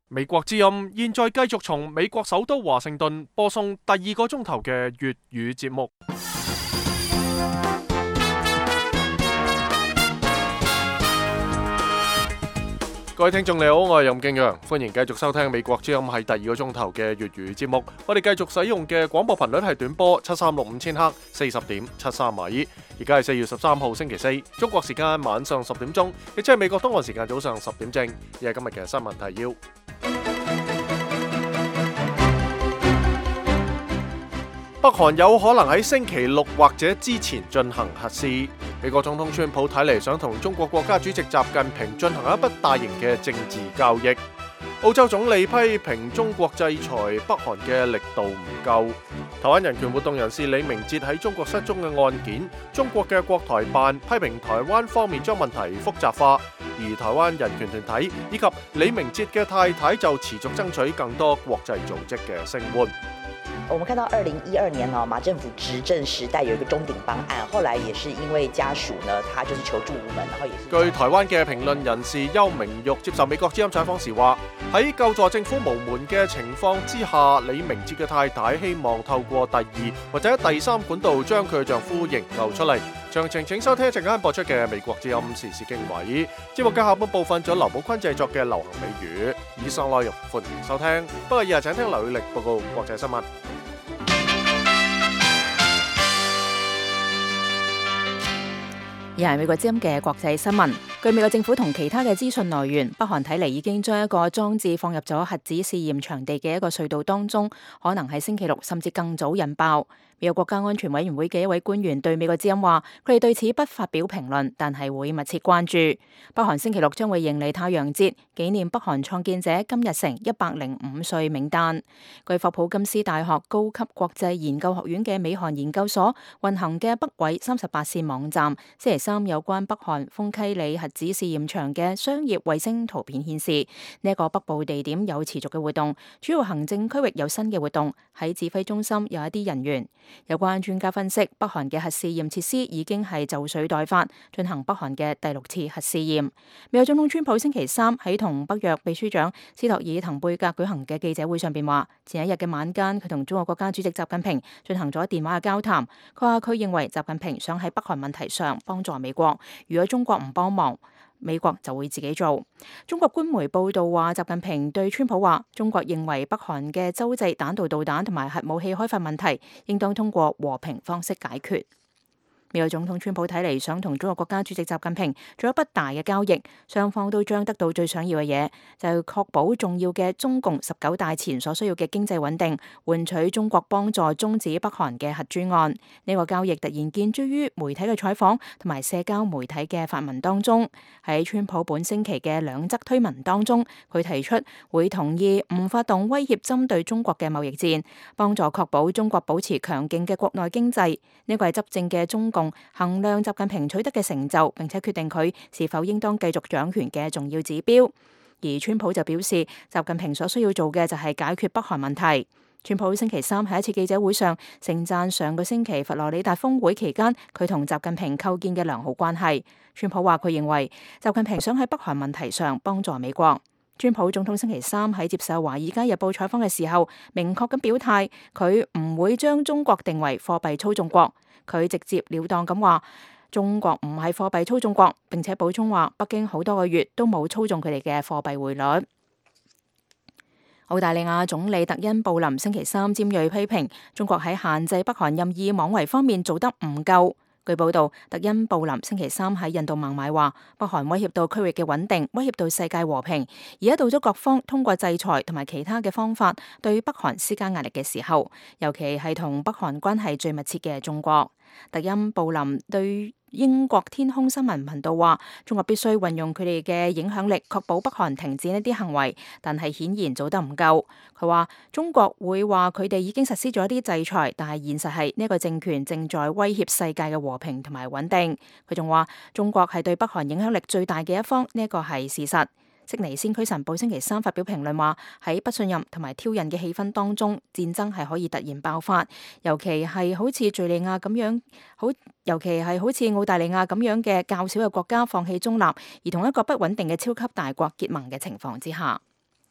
美國之音現在繼續從美國首都華盛頓播送第二個鐘頭嘅粵語節目。各位聽眾你好，我係任敬陽，歡迎繼續收聽美國之音喺第二個鐘頭嘅粵語節目。我哋繼續使用嘅廣播頻率係短波7365000赫40.73米。而家係4月13號星期四，中國時間晚上10點鐘，亦即係美國東岸時間早上10點正。而係今日嘅新聞提要。北韓有可能喺星期六或者之前進行核試。美國總統川普睇嚟想同中國國家主席習近平進行一筆大型嘅政治交易。澳洲總理批評中國制裁北韓嘅力度唔夠。台灣人權活動人士李明哲喺中國失蹤嘅案件，中國嘅國台辦批評台灣方面將問題複雜化，而台灣人權團體以及李明哲嘅太太就持續爭取更多國際組織嘅聲援。 我們看到2012年馬政府執政時代有一個中鼎方案，後來也是因為家屬呢，他就是求助無門，然後也是。 據台灣嘅評論人士邱明玉接受美國之音採訪時話，喺救助政府無門嘅情況之下，李明哲嘅太太希望透過第二或者第三管道將佢嘅丈夫營救出嚟。詳情請收聽一陣間播出嘅美國之音時事經緯。節目嘅下半部分仲有劉寶坤製作嘅流行美語。以上內容歡迎收聽，不過以下請聽劉宇力報告國際新聞。 而係美國之音嘅國際新聞。據美國政府同其他嘅資訊來源，北韓睇嚟已經將一個裝置放入咗核子試驗場地嘅一個隧道當中，可能喺星期六甚至更早引爆。美國國家安全委員會嘅一位官員對美國之音話，佢哋對此不發表評論，但係會密切關注。北韓星期六將會迎嚟太陽節，紀念北韓創建者金日成105歲冥誕。據霍普金斯大學高級國際研究學院嘅美韓研究所運行嘅北緯38線網站，星期三有關北韓豐溪里核子試驗場嘅商業衛星圖片顯示，呢一個北部地點有持續嘅活動，主要行政區域有新嘅活動，喺指揮中心有一啲人員。有關專家分析，北韓嘅核試驗設施已經係就緒待發，進行北韓嘅第6次核試驗。美國總統川普星期三喺同北約秘書長斯托爾滕貝格舉行嘅記者會上邊話，前一日嘅晚間佢同中國國家主席習近平進行咗電話嘅交談。佢話佢認為習近平想喺北韓問題上幫助美國，如果中國唔幫忙，美國就會自己做。中國官媒報道話，習近平對川普話，中國認為北韓嘅洲際彈道導彈同埋核武器開發問題，應當通過和平方式解決。美國總統川普睇嚟想同中國國家主席習近平做一筆大嘅交易，雙方都將得到最想要嘅嘢，就係確保重要嘅中共19大前所需要嘅經濟穩定，換取中國幫助終止北韓嘅核專案。呢個交易突然見諸於媒體嘅採訪同埋社交媒體嘅發文當中。喺川普本星期嘅2則推文當中，佢提出會同意唔發動威脅針對中國嘅貿易戰，幫助確保中國保持強勁嘅國內經濟。呢個係執政嘅中共衡量習近平取得嘅成就，並且決定佢是否應當繼續掌權嘅重要指標。而川普就表示，習近平所需要做嘅就係解決北韓問題。川普星期三喺一次記者會上盛讚上個星期佛羅里達峰會期間佢同習近平構建嘅良好關係。川普話佢認為習近平想喺北韓問題上幫助美國。川普總統星期三喺接受《華爾街日報》採訪嘅時候，明確咁表態，佢唔會將中國定為貨幣操縱國。佢直接了當咁話，中國唔係貨幣操縱國，並且補充話，北京好多個月都冇操縱佢哋嘅貨幣匯率。澳大利亞總理特恩布林星期三尖銳批評中國喺限制北韓任意妄為方面做得唔夠。據報道，特恩布林星期三喺印度孟買話，北韓威脅到區域嘅穩定，威脅到世界和平。而家到咗各方通過制裁同埋其他嘅方法對北韓施加壓力嘅時候，尤其係同北韓關係最密切嘅中國。特恩布林對英國天空新聞頻道話，中國必須運用佢哋嘅影響力，確保北韓停止呢啲行為，但係顯然做得唔夠。佢話中國會話佢哋已經實施咗一啲制裁，但係現實係呢個政權正在威脅世界嘅和平同埋穩定。佢仲話中國係對北韓影響力最大嘅一方，呢個係事實。悉尼先驅晨報星期三發表評論話，喺不信任同埋挑釁嘅氣氛當中，戰爭係可以突然爆發，尤其係好似敘利亞咁樣，尤其係好似澳大利亞咁樣嘅較少嘅國家放棄中立，而同一個不穩定嘅超級大國結盟嘅情況之下。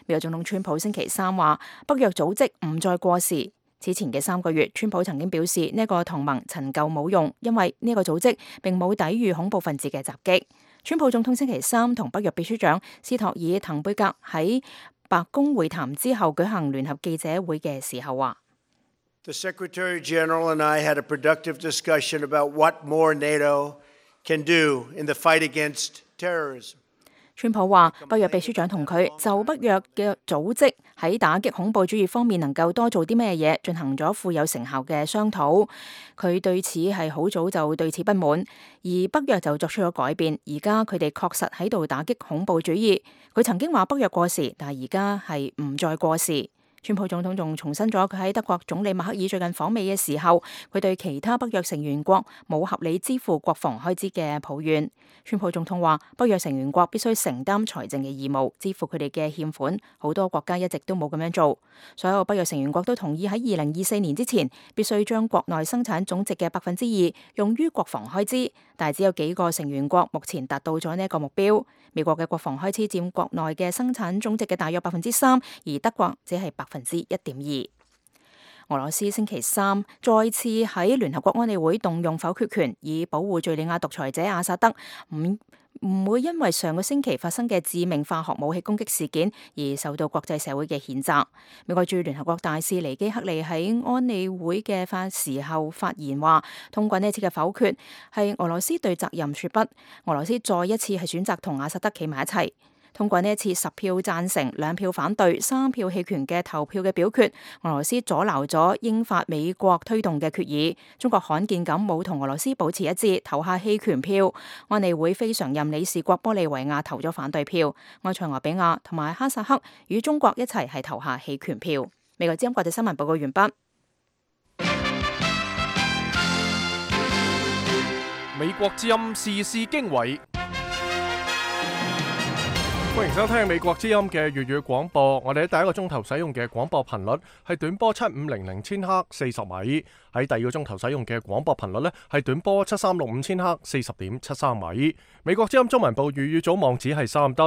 美國總統川普星期三話，北約組織唔再過時。此前嘅3個月，川普曾經表示呢個同盟陳舊冇用，因為呢個組織並冇抵禦恐怖分子嘅襲擊。川普總統星期三同北約秘書長斯托爾滕貝格喺白宮會談之後舉行聯合記者會嘅時候話 ：The Secretary General and I had a productive discussion about what more NATO can do in the fight against terrorism。 川普話，北約秘書長同佢就北約嘅組織喺打擊恐怖主義方面能夠多做啲咩嘢進行咗富有成效嘅商討。佢對此係好早就對此不滿，而北約就作出咗改變。而家佢哋確實喺度打擊恐怖主義。佢曾經話北約過時，但係而家係唔再過時。川普總統仲重申咗佢喺德國總理默克爾最近訪美嘅時候，佢對其他北約成員國冇合理支付國防開支嘅抱怨。川普總統話，北約成員國必須承擔財政嘅義務，支付佢哋嘅欠款。好多國家一直都冇咁樣做。所有北約成員國都同意喺2024年之前，必須將國內生產總值嘅2%用於國防開支，但係只有幾個成員國目前達到咗呢一個目標。美國嘅國防開支佔國內嘅生產總值嘅大約3%，而德國只係1.2%。俄羅斯星期三再次喺聯合國安理會動用否決權，以保護敘利亞獨裁者阿薩德唔會因為上個星期發生嘅致命化學武器攻擊事件而受到國際社會嘅譴責。美國駐聯合國大使尼基克利喺安理會嘅時候發言話，通過呢次嘅否決係俄羅斯對責任說不。俄羅斯再一次係選擇同阿薩德企埋一齊。通過呢一次10票贊成、2票反對、3票棄權嘅投票嘅表決，俄羅斯阻撓咗英法美國推動嘅決議。中國罕見咁冇同俄羅斯保持一致，投下棄權票。安理會非常任理事國玻利維亞投咗反對票。埃塞俄比亞同埋哈薩克與中國一齊係投下棄權票。美國之音國際新聞報告完畢。 美國之音時事經緯。歡迎收聽美國之音嘅粵語廣播。我哋喺第一個鐘頭使用嘅廣播頻率係短波7500千赫40米，喺第二個鐘頭使用嘅廣播頻率呢係短波7365千赫40.73米。美國之音中文部粵語組網址係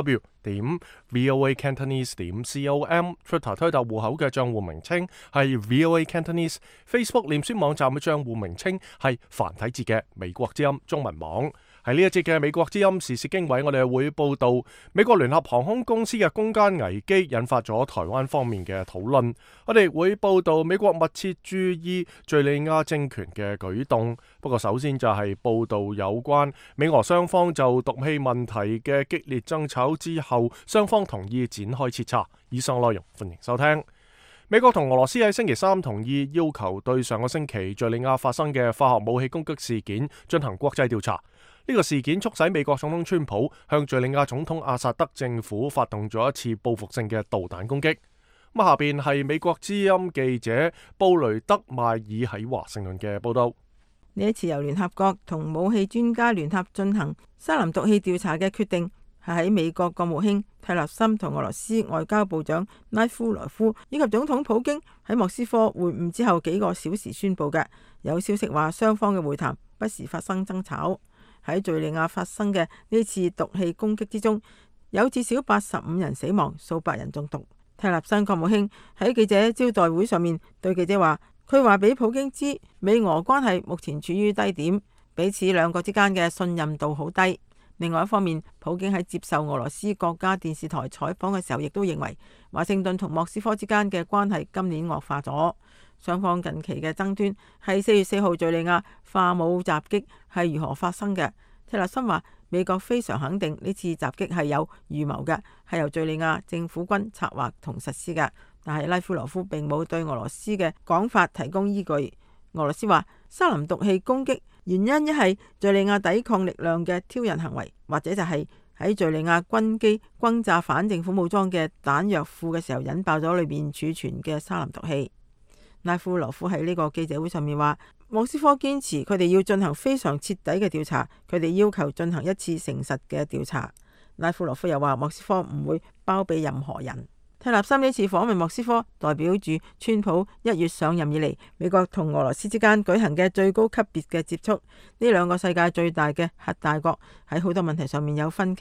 3w.voacantonese.com，Twitter 推特戶口嘅賬戶名稱係 VOA Cantonese，Facebook 臉書網站嘅賬戶名稱係繁體字嘅美國之音中文網。喺呢一節嘅美國之音時事經緯，我哋會報道美國聯合航空公司嘅空間危機引發咗台灣方面嘅討論。我哋會報道美國密切注意敘利亞政權嘅舉動。不過首先就係報道有關美俄雙方就毒氣問題嘅激烈爭吵之後，雙方同意展開徹查。以上內容歡迎收聽。美國同俄羅斯喺星期三同意要求對上個星期敘利亞發生嘅化學武器攻擊事件進行國際調查。呢個事件促使美國總統川普向敘利亞總統阿薩德政府發動咗一次報復性嘅導彈攻擊。咁下邊係美國之音記者布雷德邁爾喺華盛頓嘅報道。 呢一次由聯合國同武器專家聯合進行沙林毒氣調查嘅決定，係喺美國國務卿蒂勒森同俄羅斯外交部長拉夫羅夫以及總統普京喺莫斯科會晤之後幾個小時宣布嘅。有消息話雙方嘅會談不時發生爭吵。喺敘利亞發生嘅呢次毒氣攻擊之中，有至少85人死亡，數百人中毒。蒂勒森國務卿喺記者招待會上面對記者話，佢話俾普京知美俄關係目前處於低點，彼此兩國之間嘅信任度好低。另外一方面，普京喺接受俄羅斯國家電視台採訪嘅時候，亦都認為華盛頓同莫斯科之間嘅關係今年惡化咗。雙方近期嘅爭端係4月4號敘利亞化武襲擊係如何發生嘅。蒂勒森話，美國非常肯定呢次襲擊係有預謀嘅，係由敘利亞政府軍策劃同實施嘅。但係拉夫羅夫並冇對俄羅斯嘅講法提供依據。俄羅斯話沙林毒氣攻擊原因一係敘利亞抵抗力量嘅挑釁行為，或者就係喺敘利亞軍機轟炸反政府武裝嘅彈藥庫嘅時候引爆咗裏面儲存嘅沙林毒氣。拉夫羅夫喺呢個記者會上面話，莫斯科堅持佢哋要進行非常徹底嘅調查，佢哋要求進行一次誠實嘅調查。拉夫羅夫又話，莫斯科唔會包庇任何人。蒂勒森呢次訪問莫斯科，代表住川普1月上任以嚟，美國同俄羅斯之間舉行嘅最高級別嘅接觸。呢兩個世界最大嘅核大國喺好多問題上面有分歧，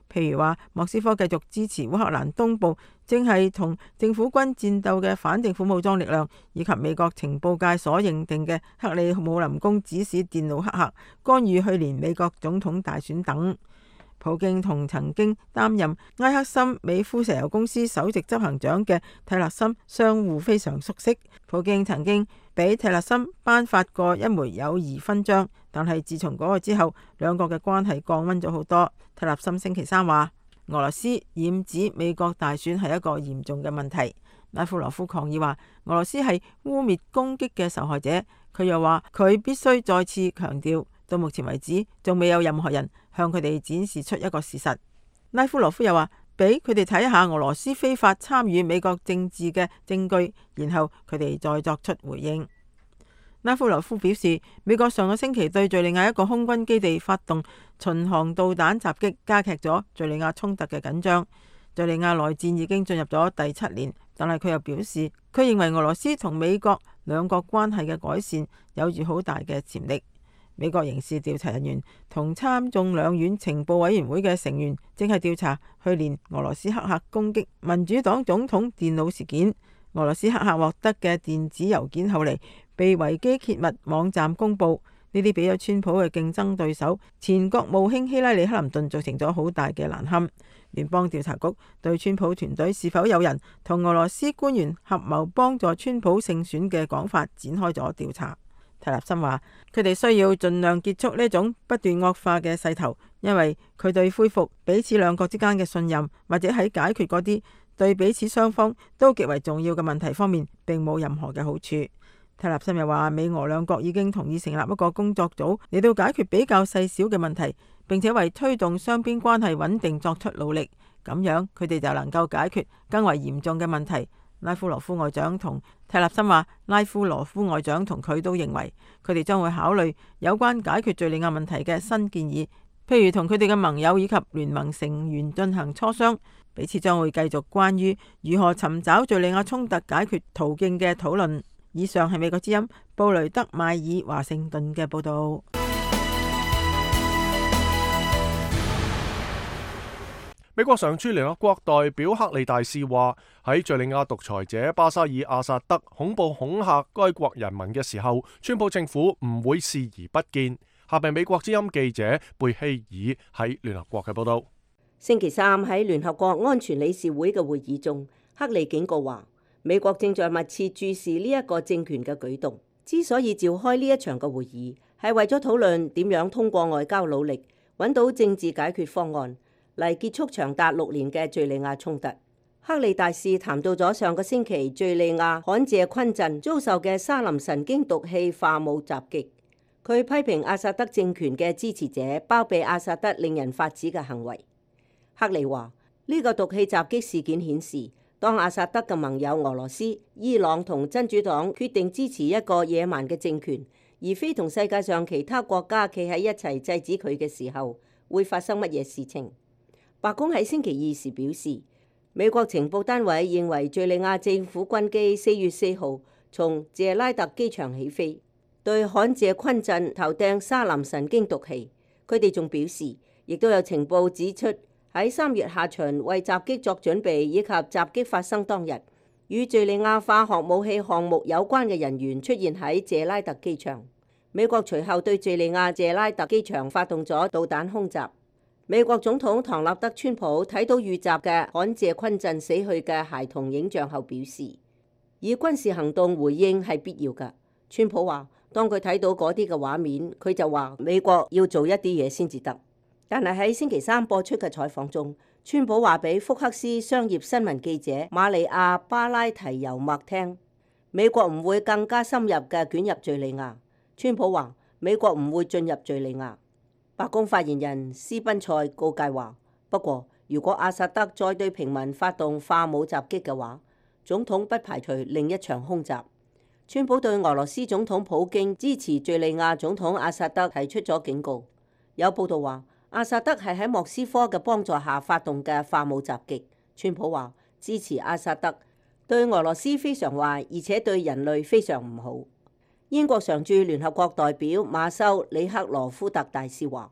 譬如話莫斯科繼續支持烏克蘭東部正係同政府軍戰鬥嘅反政府武裝力量，以及美國情報界所認定嘅克里姆林宮指使電腦黑客干預去年美國總統大選等。普京同曾經擔任埃克森美孚石油公司首席執行長嘅蒂勒森相互非常熟悉。普京曾經俾蒂勒森頒發過一枚友誼勳章，但係自從嗰個之後，兩國嘅關係降溫咗好多。蒂勒森星期三話，俄羅斯染指美國大選係一個嚴重嘅問題。拉夫羅夫抗議話，俄羅斯係污蔑攻擊嘅受害者。佢又話，佢必須再次強調，到目前為止仲未有任何人向佢哋展示出一個事實。拉夫羅夫又話，俾佢哋睇下俄羅斯非法參與美國政治嘅證據，然後佢哋再作出回應。拉夫羅夫表示，美國上個星期對敘利亞一個空軍基地發動巡航導彈襲擊，加劇咗敘利亞衝突嘅緊張。敘利亞內戰已經進入咗第7年，但係佢又表示，佢認為俄羅斯同美國兩國關係嘅改善有住好大嘅潛力。美國刑事調查人員同參眾兩院情報委員會嘅成員正係調查去年俄羅斯黑客攻擊民主黨總統電腦事件。俄羅斯黑客獲得嘅電子郵件後嚟被維基揭密網站公佈，呢啲俾咗川普嘅競爭對手前國務卿希拉里克林頓造成咗好大嘅難堪。聯邦調查局對川普團隊是否有人同俄羅斯官員合謀幫助川普勝選嘅講法展開咗調查。蒂勒森話，佢哋需要盡量結束呢種不斷惡化嘅勢頭，因為佢對恢復彼此兩國之間嘅信任，或者喺解決嗰啲對彼此雙方都極為重要嘅問題方面並冇任何嘅好處。蒂勒森又話，美俄兩國已經同意成立一個工作組嚟到解決比較細小嘅問題，並且為推動雙邊關係穩定作出努力，咁樣佢哋就能夠解決更為嚴重嘅問題。拉夫羅夫外長同蒂勒森話，拉夫羅夫外長同佢都認為，佢哋將會考慮有關解決敘利亞問題嘅新建議，譬如同佢哋嘅盟友以及聯盟成員進行磋商，彼此將會繼續關於如何尋找敘利亞衝突解決途徑嘅討論。以上係美國之音布雷德邁爾華盛頓嘅報道。 美國常駐聯合國代表克利大使話，喺敘利亞獨裁者巴沙爾阿薩德恐怖恐嚇該國人民嘅時候，川普政府唔會視而不見。下邊美國之音記者貝希爾喺聯合國嘅報道。 星期三喺聯合國安全理事會嘅會議中，克利警告話，美國正在密切注視呢一個政權嘅舉動。之所以召開呢一場嘅會議，係為咗討論點樣通過外交努力揾到政治解決方案，嚟結束長達6年嘅敘利亞衝突。克利大使談到咗上個星期敘利亞罕謝昆鎮遭受嘅沙林神經毒氣化武襲擊，佢批評阿薩德政權嘅支持者包庇阿薩德令人髮指嘅行為。克利話，呢個毒氣襲擊事件顯示，當阿薩德嘅盟友俄羅斯、伊朗同真主黨決定支持一個野蠻嘅政權，而非同世界上其他國家企喺一齊制止佢嘅時候，會發生乜嘢事情？白宮喺星期二時表示，美國情報單位認為敘利亞政府軍機4月4號從謝拉特機場起飛，對罕謝昆鎮投掟沙林神經毒氣。佢哋仲表示，亦都有情報指出，喺3月下旬為襲擊作準備以及襲擊發生當日，與敘利亞化學武器項目有關嘅人員出現喺謝拉特機場。美國隨後對敘利亞謝拉特機場發動咗導彈空襲。美國總統唐納德川普睇到遇襲嘅罕謝昆鎮死去嘅孩童影像後表示，以軍事行動回應係必要㗎。川普話，當佢睇到嗰啲嘅畫面，佢就話美國要做一啲嘢先至得。但係喺星期三播出嘅採訪中，川普話俾福克斯商業新聞記者瑪利亞巴拉提尤默聽，美國唔會更加深入嘅捲入敘利亞。川普話，美國唔會進入敘利亞。白宮發言人斯賓塞告誡話，不過如果阿薩德再對平民發動化武襲擊嘅話，總統不排除另一場空襲。川普對俄羅斯總統普京支持敘利亞總統阿薩德提出咗警告。有報道話，阿薩德係喺莫斯科嘅幫助下發動嘅化武襲擊。川普話，支持阿薩德對俄羅斯非常壞，而且對人類非常唔好。英國常駐聯合國代表馬修里克羅夫特大使話，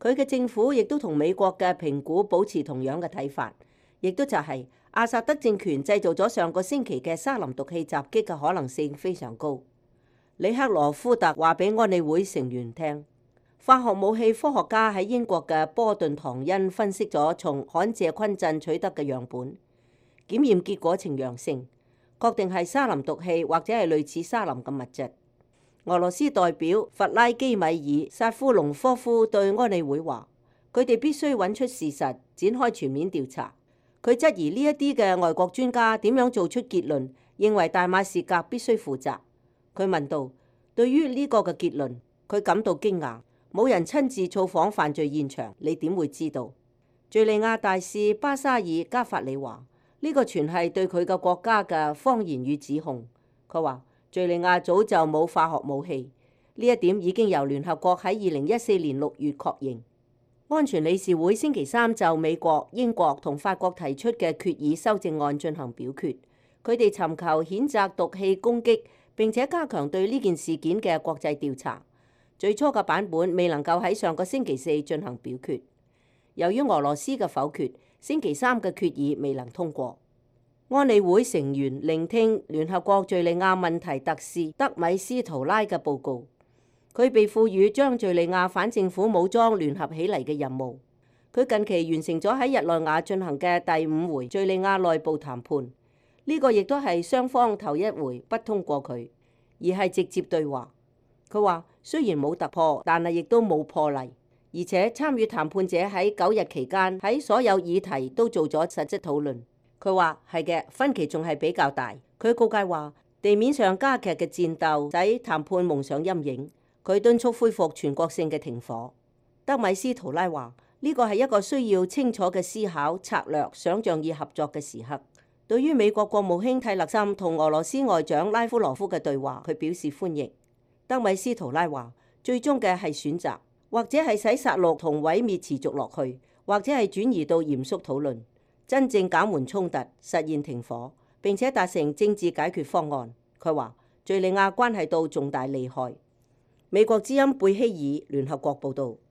佢嘅政府亦都同美國嘅評估保持同樣嘅睇法，亦都就係阿薩德政權製造咗上個星期嘅沙林毒氣襲擊嘅可能性非常高。里克羅夫特話俾安理會成員聽，化學武器科學家喺英國嘅波頓唐恩分析咗從罕謝昆鎮取得嘅樣本，檢驗結果呈陽性，確定係沙林毒氣或者係類似沙林嘅物質。俄羅斯代表弗拉基米爾·薩夫隆科夫對安理會話，佢哋必須揾出事實，展開全面調查。佢質疑呢一啲嘅外國專家點樣做出結論，認為大馬士革必須負責。佢問道：對於呢個嘅結論，佢感到驚訝。冇人親自造訪犯罪現場，你點會知道？敘利亞大使巴沙爾·加法里話：呢個全係對佢嘅國家嘅謊言與指控。佢話敘利亞早就冇化學武器，呢一點已經由聯合國喺2014年6月確認。安全理事會星期三就美國、英國同法國提出嘅決議修正案進行表決，佢哋尋求譴責毒氣攻擊，並且加強對呢件事件嘅國際調查。最初嘅版本未能夠喺上個星期四進行表決，由於俄羅斯嘅否決，星期三嘅決議未能通過。安理會成員聆聽聯合國敘利亞問題特使德米斯圖拉嘅報告，佢被賦予將敘利亞反政府武裝聯合起嚟嘅任務。佢近期完成咗喺日內瓦進行嘅第5回敘利亞內部談判，呢個亦都係雙方頭一回不通過佢，而係直接對話。佢話雖然冇突破，但係亦都冇破例，而且參與談判者喺9日期間喺所有議題都做咗實質討論。佢話係嘅，分歧仲係比較大。佢告誡話地面上加劇嘅戰鬥使談判蒙上陰影。佢敦促恢復全國性嘅停火。德米斯圖拉話呢個係一個需要清楚嘅思考、策略、想像與合作嘅時刻。對於美國國務卿蒂勒森同俄羅斯外長拉夫羅夫嘅對話，佢表示歡迎。德米斯圖拉話最終嘅係選擇，或者係使殺戮同毀滅持續落去，或者係轉移到嚴肅討論，真正減緩衝突，實現停火，並且達成政治解決方案。佢話敘利亞關係到重大利害。美國之音貝希爾聯合國報導。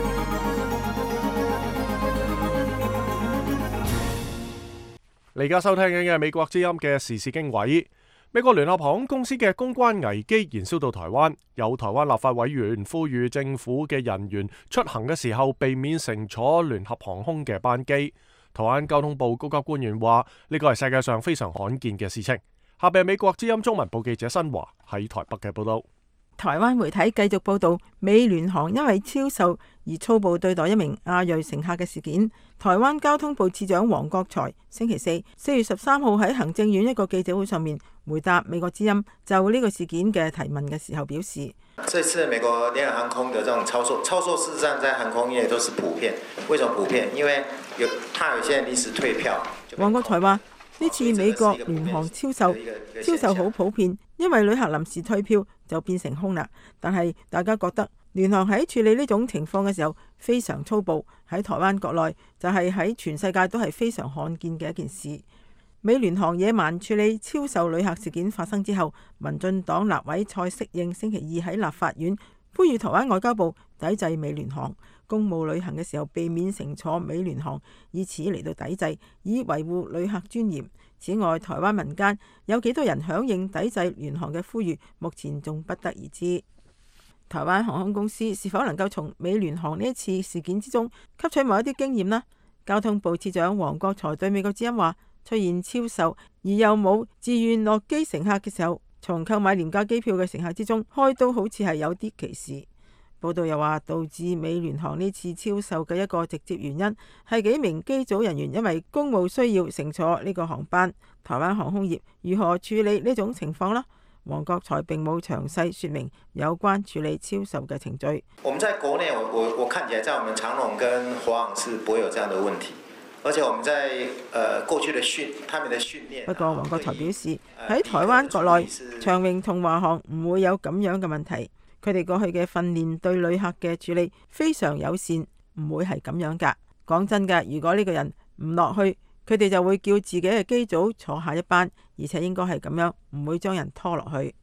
你而家收聽緊嘅美國之音嘅時事經緯。美國聯合航空公司嘅公關危機延燒到台灣，有台灣立法委員呼籲政府嘅人員出行嘅時候避免乘坐聯合航空嘅班機。台灣交通部高級官員話呢個係世界上非常罕見嘅事情。下邊係美國之音中文部記者新華喺台北嘅報道。 台灣媒體繼續報道美聯航因為超售而粗暴對待一名亞裔乘客嘅事件。台灣交通部次長黃國財星期4月13號喺行政院一個記者會上面回答美國之音就呢個事件嘅提問嘅時候表示， 這次美國聯合航空的這種超售事實上在航空業都是普遍。為什麼普遍？因為他有些人臨時退票。 黃國財話呢次美國聯航超售好普遍，因為旅客臨時退票就變成空啦。但係大家覺得聯航喺處理呢種情況嘅時候非常粗暴，喺台灣國內就係喺全世界都係非常罕見嘅一件事。美聯航野蠻處理超售旅客事件發生之後，民進黨立委蔡適應星期二喺立法院呼籲台灣外交部抵制美聯航，公務旅行嘅時候避免乘坐美聯航，以此嚟到抵制，以維護旅客尊嚴。此外，台灣民間有幾多人響應抵制聯航嘅呼籲，目前仲不得而知。台灣航空公司是否能夠從美聯航呢一次事件之中吸取某一啲經驗呢？交通部次長黃國財對美國之音話，出現超售而又冇自願落機乘客嘅時候，從購買廉價機票嘅乘客之中開刀，好似係有啲歧視。報道又話，導致美聯航呢次超售嘅一個直接原因係幾名機組人員因為公務需要乘坐呢個航班。台灣航空業如何處理呢種情況呢？黃國財並冇詳細說明有關處理超售嘅程序。 我們在國內，我看起來在我們長榮跟華航是不會有這樣的問題，而且我們在過去的他們的訓練。 不過黃國財表示喺台灣國內，長榮同華航唔會有咁樣嘅問題。佢哋過去嘅訓練對旅客嘅處理非常友善，唔會係咁樣㗎。講真㗎，如果呢個人唔落去，佢哋就會叫自己嘅機組坐下一班，而且應該係咁樣，唔會將人拖落去。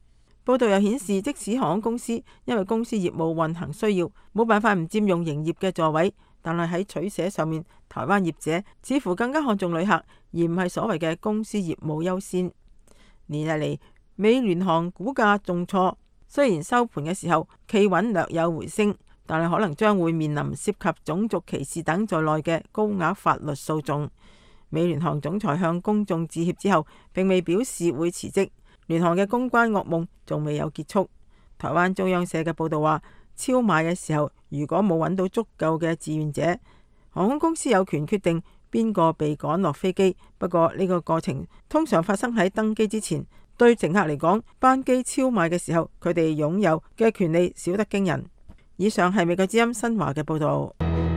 報道又顯示，即使航空公司因為公司業務運行需要，冇辦法唔佔用營業嘅座位，但係喺取捨上面，台灣業者似乎更加看重旅客，而唔係所謂嘅公司業務優先。連日嚟，美聯航股價重挫，雖然收盤嘅時候企穩略有回升，但係可能將會面臨涉及種族歧視等在內嘅高額法律訴訟。美聯航總裁向公眾致歉之後，並未表示會辭職。聯航嘅公關噩夢仲未有結束。台灣中央社嘅報道話，超賣嘅時候如果冇揾到足夠嘅志願者，航空公司有權決定邊個被趕落飛機。不過呢個過程通常發生喺登機之前。對乘客嚟講，班機超賣嘅時候，佢哋擁有嘅權利少得驚人。以上係美國之音新華嘅報道。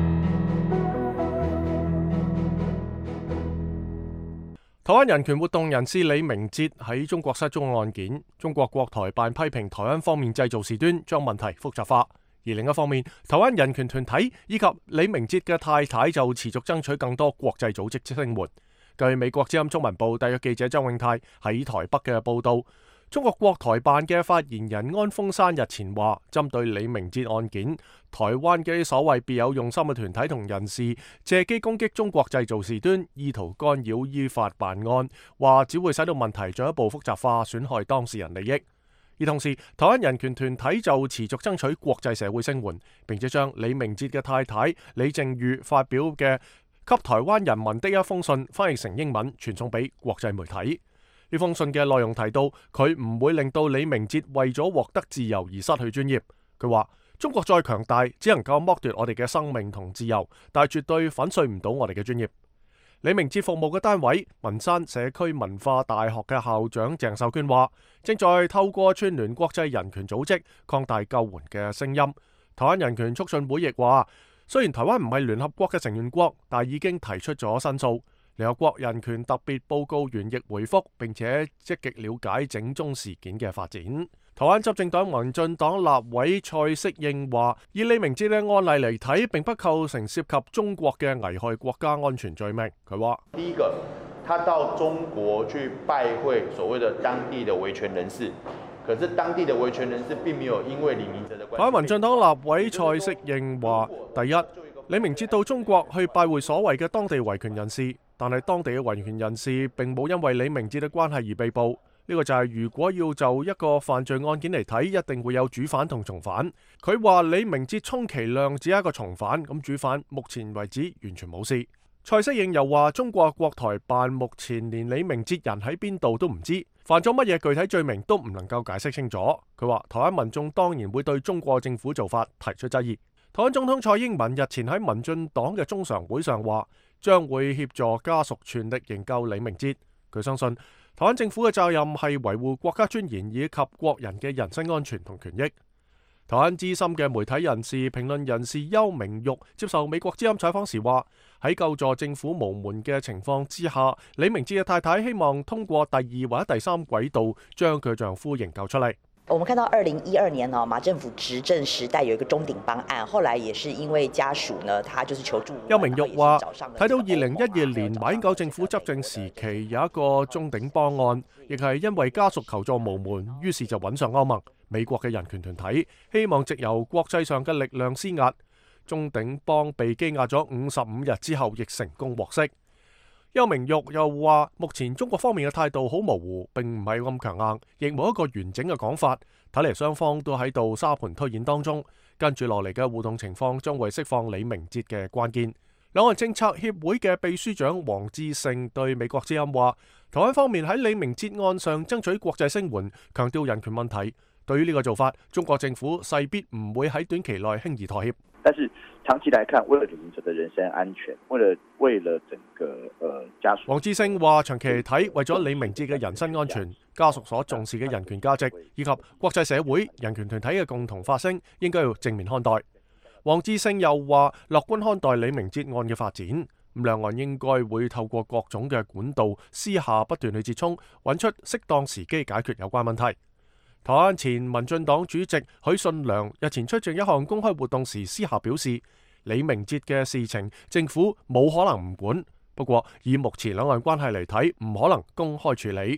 台灣人權活動人士李明哲喺中國失蹤案件，中國國台辦批評台灣方面製造事端，將問題複雜化。而另一方面，台灣人權團體以及李明哲嘅太太就持續爭取更多國際組織聲援。據美國之音中文部特約記者周永泰喺台北嘅報道，中國國台辦嘅發言人安峰山日前話，針對李明哲案件，台灣嘅所謂別有用心嘅團體同人士借機攻擊中國製造事端，意圖干擾依法辦案，話只會使到問題進一步複雜化，損害當事人利益。而同時，台灣人權團體就持續爭取國際社會聲援，並且將李明哲嘅太太李淨瑜發表嘅給台灣人民的一封信翻譯成英文，傳送俾國際媒體。呢封信嘅內容提到，佢唔會令到李明哲為咗獲得自由而失去專業。佢話中國再強大，只能夠剝奪我哋嘅生命同自由，但係絕對粉碎唔到我哋嘅專業。李明哲服務嘅單位文山社區文化大學嘅校長鄭秀娟話，正在透過串聯國際人權組織擴大救援嘅聲音。台灣人權促進會亦話，雖然台灣唔係聯合國嘅成員國，但已經提出咗申訴。聯合國人權特別報告員亦回覆，並且積極了解整宗事件嘅發展。台灣執政黨民進黨立委蔡適應話，以李明哲嘅案例嚟睇，並不構成涉及中國嘅危害國家安全罪名。佢話： 第一個，他到中國去拜會所謂的當地的維權人士。可是當地的維權人士並沒有因為李明哲的關係。 台灣民進黨立委蔡適應話：第一，李明哲到中國去拜會所謂嘅當地維權人士，但係當地嘅維權人士並冇因為李明哲嘅關係而被捕。呢個就係如果要就一個犯罪案件嚟睇，一定會有主犯同從犯。佢話李明哲充其量只係一個從犯，咁主犯目前為止完全冇事。蔡適應又話，中國國台辦目前連李明哲人喺邊度都唔知，犯咗乜嘢具體罪名都唔能夠解釋清楚。佢話台灣民眾當然會對中國政府做法提出質疑。台灣總統蔡英文日前喺民進黨嘅中常會上話，將會協助家屬全力營救李明哲。佢相信台灣政府嘅責任係維護國家尊嚴以及國人嘅人身安全同權益。台灣資深嘅媒體人士、評論人士邱明玉接受美國之音採訪時話，喺救助政府無門嘅情況之下，李明哲嘅太太希望通過第二或者第三軌道將佢丈夫營救出嚟。 我們看到2012年馬政府執政時代有一個中鼎邦案，後來也是因為家屬呢，他就是求助。 邱明玉話：睇到2012年馬英九政府執政時期有一個中鼎邦案，亦係因為家屬求助無門，於是就揾上歐盟、美國嘅人權團體，希望藉由國際上嘅力量施壓。中鼎邦被羈押咗55日之後，亦成功獲釋。邱明玉又話，目前中國方面嘅態度好模糊，並唔係咁強硬，亦冇一個完整嘅講法。睇嚟雙方都喺度沙盤推演當中，跟住落嚟嘅互動情況將會釋放李明哲嘅關鍵。兩岸政策協會嘅秘書長黃志勝對美國之音話，台灣方面喺李明哲案上爭取國際聲援，強調人權問題。對於呢個做法，中國政府勢必唔會喺短期內輕易妥協。 但是長期來看，為了李明哲的人身安全，為了整個家屬， 黃志勝話：長期嚟睇，為咗李明哲嘅人身安全、家屬所重視嘅人權價值，以及國際社會人權團體嘅共同發聲，應該要正面看待。黃志勝又話：樂觀看待李明哲案嘅發展，兩岸應該會透過各種嘅管道，私下不斷去接觸，揾出適當時機解決有關問題。台灣前民進黨主席許信良日前出席一項公開活動時，私下表示，李明哲嘅事情政府冇可能唔管，不過以目前兩岸關係嚟睇，唔可能公開處理。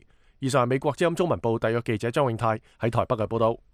以上係美國之音中文部特約記者張永泰喺台北嘅報道。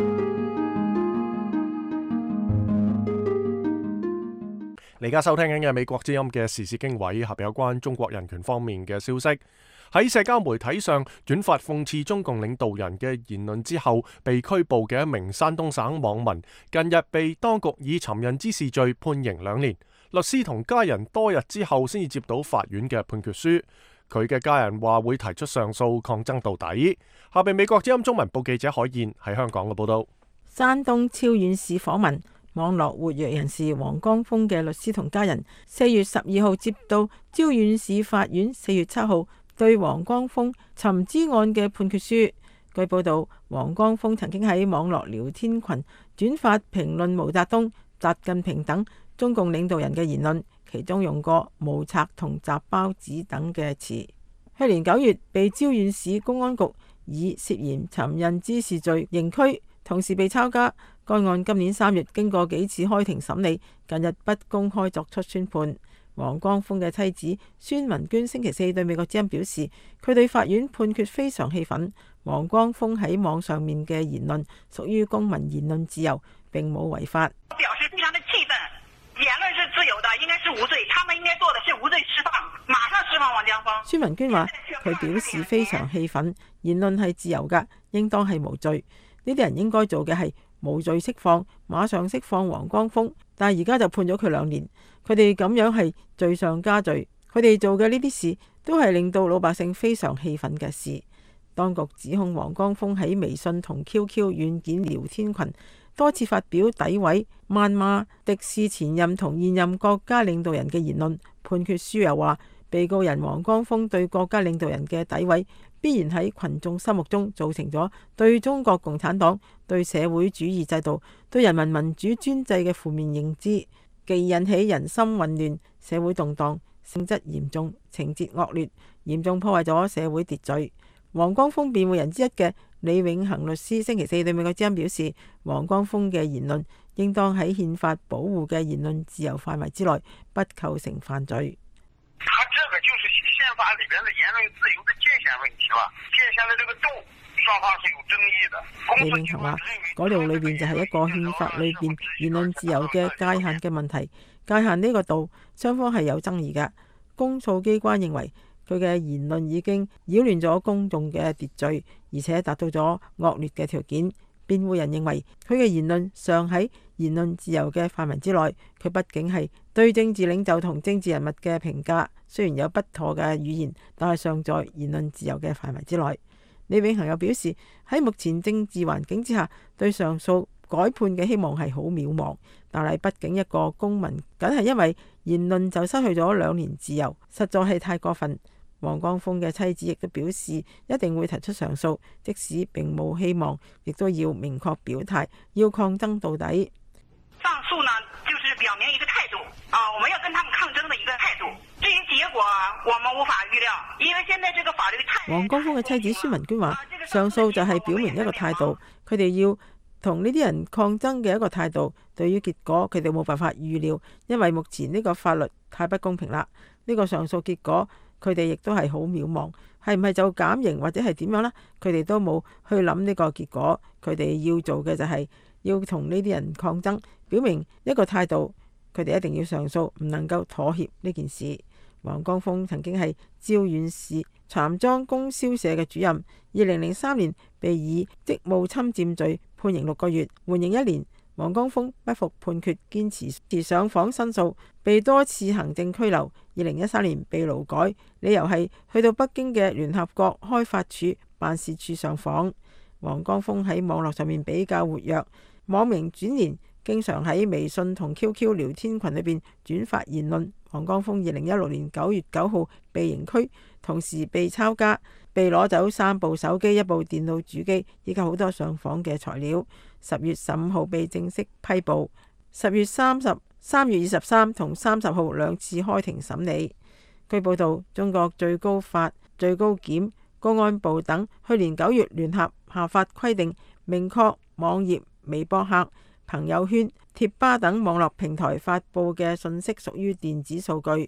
你而家收聽緊嘅美國之音嘅時事經緯，合有關中國人權方面嘅消息。喺社交媒體上轉發諷刺中共領導人嘅言論之後被拘捕嘅一名山東省網民，近日被當局以尋釁滋事罪判刑2年。律師同家人多日之後先至接到法院嘅判決書。佢嘅家人話會提出上訴抗爭到底。下邊美國之音中文部記者海燕喺香港嘅報道。 山東超縣市訪問網絡活躍人士黃光鋒嘅律師同家人4月12號接到超縣市法院4月7號對黃光鋒尋支案嘅判決書。據報道，黃光鋒曾經喺網絡聊天群轉發評論毛澤東、習近平等中共領導人嘅言論，其中用過毛賊同雜包子等嘅詞。去年9月被超縣市公安局以涉嫌尋釁滋事罪刑拘，同時被抄家。該案今年3月經過幾次開庭審理，近日不公開作出宣判。黃光鋒嘅妻子孫文娟星期4對美國之音表示，佢對法院判決非常氣憤。黃光鋒喺網上面嘅言論屬於公民言論自由，並冇違法。 我表示非常的氣憤，言論是自由的，應該是無罪，他們應該做的是無罪釋放，馬上釋放黃光鋒。孫文娟話，佢表示非常氣憤，言論係自由噶，應當係無罪。呢啲人應該做嘅係無罪釋放，馬上釋放黃光鋒，但係而家就判咗佢2年。佢哋咁樣係罪上加罪，佢哋做嘅呢啲事都係令到老百姓非常氣憤嘅事。當局指控黃光鋒喺微信同 QQ 軟件聊天群多次發表詆毀、謾罵、敵視前任同現任國家領導人嘅言論。判決書又話，被告人黃光鋒對國家領導人嘅詆毀必然喺群眾心目中造成咗對中國共產黨、對社會主義制度、對人民民主專制嘅負面認知，既引起人心混亂、社會動盪，性質嚴重、情節惡劣，嚴重破壞咗社會秩序。黃光鋒辯護人之一嘅李永恒律師星期4對美國之音表示，黃光鋒嘅言論應當喺憲法保護嘅言論自由範圍之內，不構成犯罪。 他這個就是憲法裏邊的言論自由的界限問題了，界限的這個度，雙方是有爭議的。李永恒話， 嗰度裏邊就係一個憲法裏邊言論自由嘅界限嘅問題，界限呢個度，雙方係有爭議嘅。公訴機關認為，佢嘅言論已經擾亂咗公眾嘅秩序，而且達到咗惡劣嘅條件。辯護人認為佢嘅言論尚喺言論自由嘅範圍之內，佢畢竟係對政治領袖同政治人物嘅評價，雖然有不妥嘅語言，但係尚在言論自由嘅範圍之內。李永恒又表示，喺目前政治環境之下，對上訴改判嘅希望係好渺茫，但係畢竟一個公民僅係因為言論就失去咗2年自由，實在係太過分。黃光鋒嘅妻子亦都表示一定會提出上訴，即使並冇希望，亦都要明確表態，要抗爭到底。 上訴呢，就是表明一個態度啊，我們要跟他們抗爭的一個態度。至於結果，我們無法預料，因為現在這個法律太…… 黃光鋒嘅妻子孫文娟話，上訴就係表明一個態度，佢哋要同呢啲人抗爭嘅一個態度。對於結果，佢哋冇辦法預料，因為目前呢個法律太不公平啦。呢個上訴結果，佢哋亦都係好渺茫，係唔係就減刑或者係點樣呢？佢哋都冇去諗呢個結果。佢哋要做嘅就係要同呢啲人抗爭，表明一個態度，佢哋一定要上訴，唔能夠妥協呢件事。黃光鋒曾經係招遠市蠶莊供銷社嘅主任，2003年被以職務侵佔罪判刑6個月，緩刑1年。黃光鋒不服判決，堅持上訪申訴，被多次行政拘留。2013年被勞改，理由係去到北京嘅聯合國開發處辦事處上訪。黃光鋒喺網絡上面比較活躍，網名轉年，經常喺微信同 QQ 聊天群裏邊轉發言論。黃光鋒2016年9月9號被刑拘，同時被抄家，被攞走3部手機、1部電腦主機以及好多上訪嘅材料。10月15號被正式批捕，10月30、3月23同30號2次開庭審理。據報道，中國最高法、最高檢、公安部等去年9月聯合下發規定，明確網頁、微博客、朋友圈、貼吧等網絡平台發布嘅信息屬於電子數據。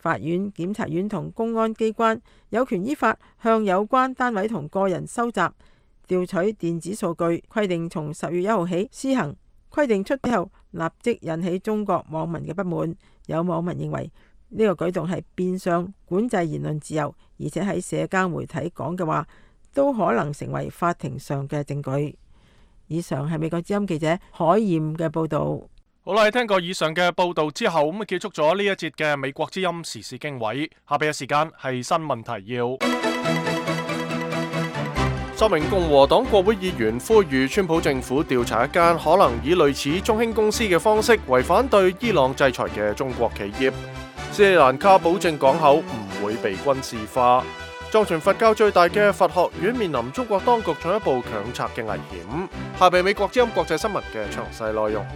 法院、檢察院同公安機關有權依法向有關單位同個人收集、調取電子數據。規定從10月1號起施行。規定出之後，立即引起中國網民嘅不滿。有網民認為呢個舉動係變相管制言論自由，而且喺社交媒體講嘅話都可能成為法庭上嘅證據。以上係美國之音記者海燕嘅報導。 好啦，聽過以上嘅報導之後，咁結束咗呢一節嘅美國之音時事經緯。下邊嘅時間係新聞提要。3名共和黨國會議員呼籲川普政府調查一間可能以類似中興公司嘅方式違反對伊朗制裁嘅中國企業。斯里蘭卡保證港口唔會被軍事化。藏傳佛教最大嘅佛學院面臨中國當局進一步強拆嘅危險。下邊美國之音國際新聞嘅詳細內容。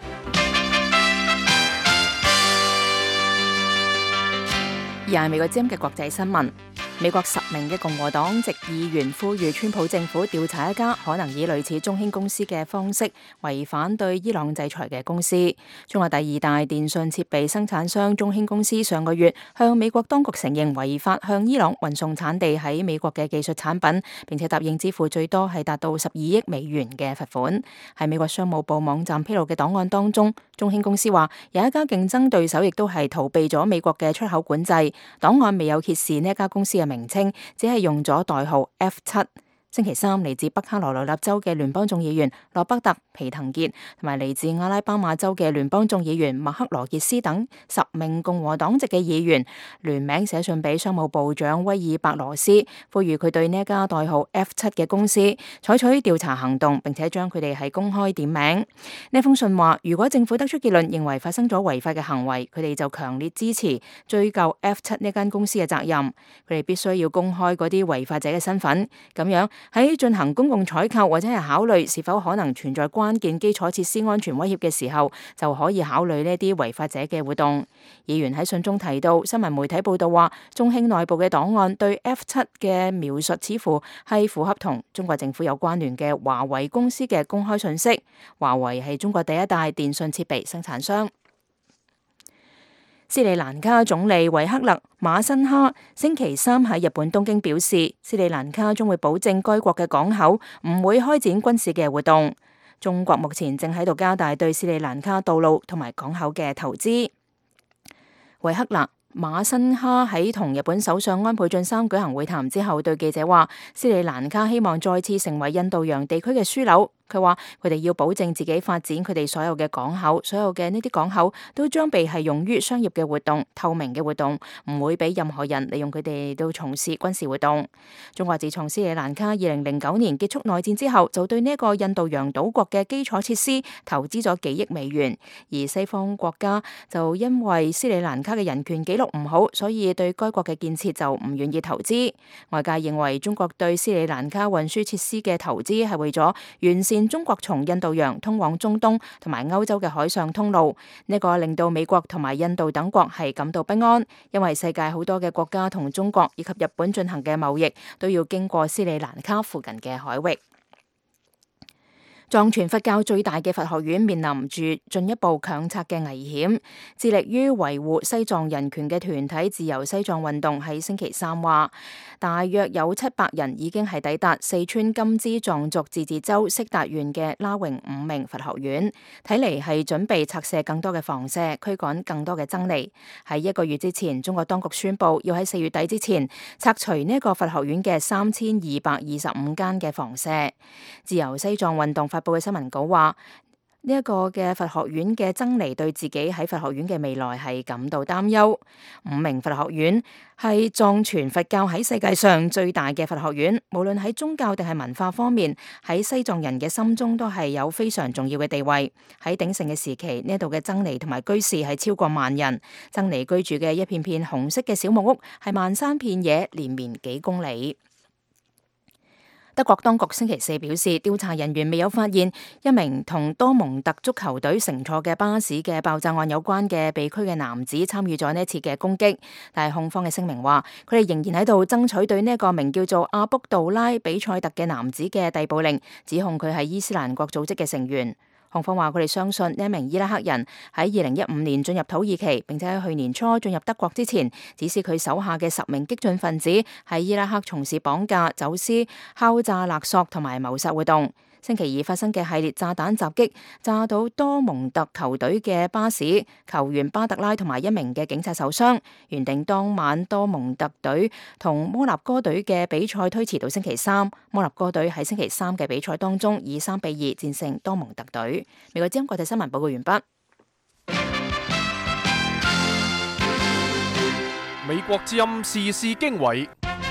而係美國之音嘅國際新聞。美國10名嘅共和黨籍議員呼籲川普政府調查一家可能以類似中興公司嘅方式違反對伊朗制裁嘅公司。中國第2大電信設備生產商中興公司上個月向美國當局承認違法向伊朗運送產地喺美國嘅技術產品，並且答應支付最多係達到12億美元嘅罰款。喺美國商務部網站披露嘅檔案當中，中興公司話有一家競爭對手亦都係逃避咗美國嘅出口管制。檔案未有揭示呢一家公司嘅名稱，只係用咗代號 F7。星期三，嚟自北卡羅來納州嘅聯邦眾議員羅伯特皮滕傑同埋嚟自阿拉巴馬州嘅聯邦眾議員麥克羅傑斯等10名共和黨籍嘅議員聯名寫信俾商務部長威爾伯羅斯，呼籲佢對呢一家代號 F7 嘅公司採取調查行動，並且將佢哋係公開點名。呢封信話，如果政府得出結論認為發生咗違法嘅行為，佢哋就強烈支持追究 F7 呢間公司嘅責任。佢哋必須要公開嗰啲違法者嘅身份，咁樣喺進行公共採購或者係考慮是否可能存在關鍵基礎設施安全威脅嘅時候，就可以考慮呢啲違法者嘅活動。議員喺信中提到，新聞媒體報道話，中興內部嘅檔案對 F7 嘅描述似乎係符合同中國政府有關聯嘅華為公司嘅公開信息。華為係中國第1大電信設備生產商。斯里蘭卡總理維克勒馬辛哈星期三喺日本東京表示，斯里蘭卡將會保證該國嘅港口唔會開展軍事嘅活動。中國目前正喺度加大對斯里蘭卡道路同埋港口嘅投資。維克勒馬辛哈喺同日本首相安倍晉三舉行會談之後，對記者話，斯里蘭卡希望再次成為印度洋地區嘅樞紐。佢話佢哋要保證自己發展佢哋所有嘅港口，所有嘅呢啲港口都將被係用於商業嘅活動、透明嘅活動，唔會俾任何人利用佢哋到從事軍事活動。中國自從斯里蘭卡2009年結束內戰之後，就對呢一個印度洋島國嘅基礎設施投資咗幾億美元，而西方國家就因為斯里蘭卡嘅人權記錄唔好，所以對該國嘅建設就唔願意投資。外界認為中國對斯里蘭卡運輸設施嘅投資係為咗完善中國從印度洋通往中東同埋歐洲嘅海上通路，呢個令到美國同埋印度等國係感到不安，因為世界好多嘅國家同中國以及日本進行嘅貿易都要經過斯里蘭卡附近嘅海域。藏傳佛教最大嘅佛學院面臨住進一步強拆嘅危險。致力於維護西藏人權嘅團體自由西藏運動喺星期三話，大約有700人已經係抵達四川甘孜藏族自治州色達縣嘅拉榮五明佛學院，睇嚟係準備拆卸更多嘅房舍，驅趕更多嘅僧尼。喺1個月之前，中國當局宣布要喺4月底之前拆除呢個佛學院嘅3225間嘅房舍。自由西藏運動發布嘅新聞稿話，呢一個嘅佛學院嘅僧尼對自己喺佛學院嘅未來係感到擔憂。五明佛學院係藏傳佛教喺世界上最大嘅佛學院，無論喺宗教定係文化方面，喺西藏人嘅心中都係有非常重要嘅地位。喺鼎盛嘅時期，呢度嘅僧尼同埋居士係超過1萬人。僧尼居住嘅一片片紅色嘅小木屋係漫山遍野，連綿幾公里。德國當局星期4表示，調查人員未有發現一名同多蒙特足球隊乘坐嘅巴士嘅爆炸案有關嘅被拘嘅男子參與咗呢一次嘅攻擊，但係控方嘅聲明話，佢哋仍然喺度爭取對呢一個名叫做阿卜杜拉比塞特嘅男子嘅逮捕令，指控佢係伊斯蘭國組織嘅成員。 控方話佢哋相信呢一名伊拉克人喺2015年進入土耳其，並且喺去年初進入德國之前，指示佢手下嘅10名激進分子喺伊拉克從事綁架、走私、敲詐勒索同埋謀殺活動。星期二發生嘅系列炸彈襲擊，炸到多蒙特球隊嘅巴士，球員巴特拉同埋1名嘅警察受傷。原定當晚多蒙特隊同摩納哥隊嘅比賽推遲到星期三。摩納哥隊喺星期三嘅比賽當中以3-2戰勝多蒙特隊。美國之音國際新聞報告完畢。 美國之音時事經緯。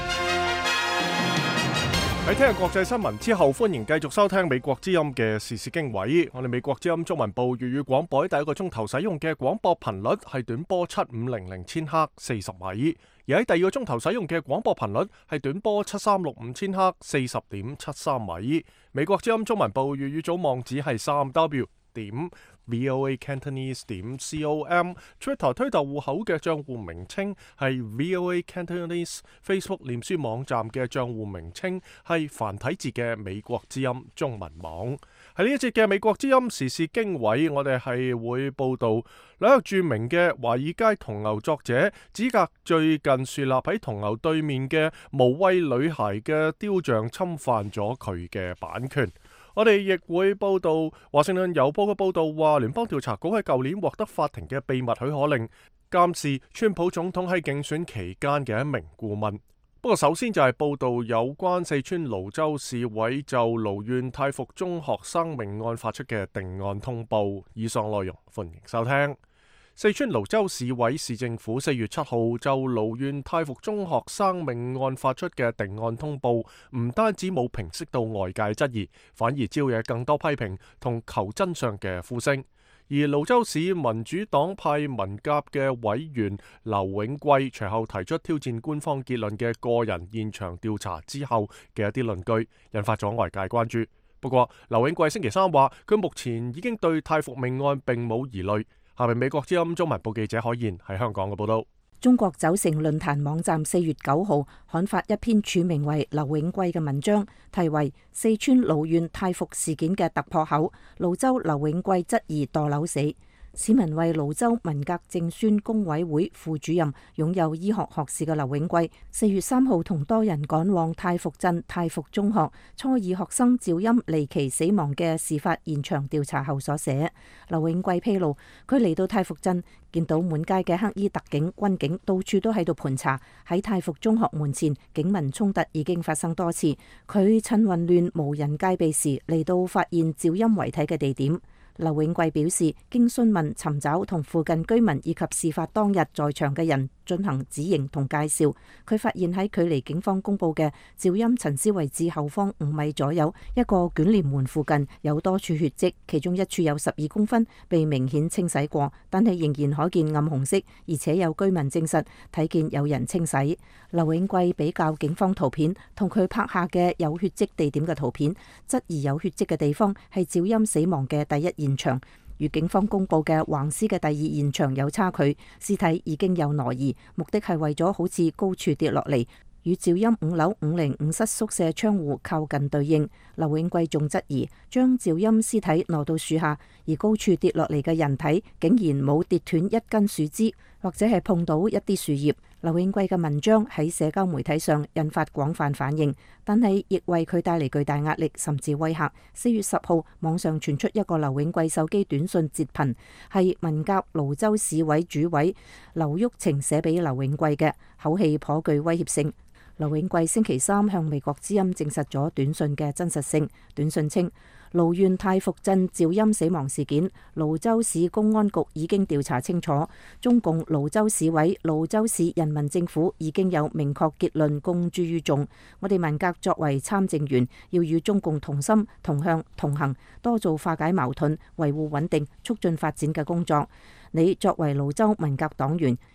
喺聽日國際新聞之後，歡迎繼續收聽美國之音嘅時事經緯。我哋美國之音中文部粵語廣播喺第一個鐘頭使用嘅廣播頻率係短波7500千赫40米，而喺第二個鐘頭使用嘅廣播頻率係短波7365千赫40.73米。美國之音中文部粵語組網址係3w.voacantonese.com，Twitter 推特戶口嘅賬戶名稱係 VOA Cantonese， Facebook 臉書網站嘅賬戶名稱係繁體字嘅美國之音中文網。喺呢一節嘅美國之音時事經緯，我哋係會報道紐約著名嘅華爾街銅牛作者指格最近樹立喺銅牛對面嘅無畏女孩嘅雕像侵犯咗佢嘅版權。我哋亦會報道華盛頓郵報嘅報道話，聯邦調查局喺舊年獲得法庭嘅秘密許可令，監視川普總統喺競選期間嘅一名顧問。不過首先就係報道有關四川瀘州市委就瀘縣太福中學生命案發出嘅定案通報。以上內容歡迎收聽。四川瀘州市委市政府4月7號就瀘縣太福中學生命案發出嘅定案通報，唔單止冇平息到外界質疑，反而招惹更多批評同求真相嘅呼聲。而瀘州市民主黨派文革嘅委員劉永貴隨後提出挑戰官方結論嘅個人現場調查之後嘅一啲論據，引發咗外界關注。不過劉永貴星期三話，佢目前已經對太福命案並冇疑慮。下面美國之音中文部記者海燕喺香港嘅報道。 中國酒城論壇網站4月9號刊發一篇署名為劉永貴嘅文章，題為《四川瀘縣太福事件嘅突破口》，瀘州劉永貴質疑墮樓死。市民為瀘州文革正宣工委會副主任、擁有醫學學士嘅劉永貴4月3號同多人趕往太福鎮太福中學初二學生趙鑫離奇死亡嘅事發現場調查後所寫。劉永貴披露，佢嚟到太福鎮，見到滿街嘅黑衣特警、軍警到處都喺度盤查。喺太福中學門前，警民衝突已經發生多次。佢趁混亂無人戒備時嚟到發現趙鑫遺體嘅地點。劉永貴表示，經詢問、尋找同附近居民以及事發當日在場嘅人進行指認同介紹，佢發現喺距離警方公布嘅趙鑫陳屍位置後方5米左右一個捲簾門附近有多處血跡，其中一處有12公分，被明顯清洗過，但係仍然可見暗紅色，而且有居民證實睇見有人清洗。劉永貴比較警方圖片同佢拍下嘅有血跡地點嘅圖片，質疑有血跡嘅地方係趙鑫死亡嘅第一現場，與警方公布嘅橫屍嘅第二現場有差距，屍體已經有挪移，目的係為咗好似高處跌落嚟，與趙鑫5樓505室宿舍窗戶靠近對應。劉永貴仲質疑將趙鑫屍體挪到樹下，而高處跌落嚟嘅人體竟然冇跌斷一根樹枝，或者係碰到一啲樹葉。劉永貴嘅文章喺社交媒體上引發廣泛反應，但係亦為佢帶嚟巨大壓力，甚至威嚇。4月10號，網上傳出一個劉永貴手機短信截頻，係文革瀘州市委主委劉玉晴寫俾劉永貴嘅，口氣頗具威脅性。劉永貴星期三向美國之音證實咗短信嘅真實性。短信稱，瀘縣太福鎮趙鑫死亡事件，瀘州市公安局已經調查清楚，中共瀘州市委、瀘州市人民政府已經有明確結論公諸於眾。我哋文革作為參政員，要與中共同心同向同行，多做化解矛盾、維護穩定、促進發展嘅工作。你作為瀘州文革黨員，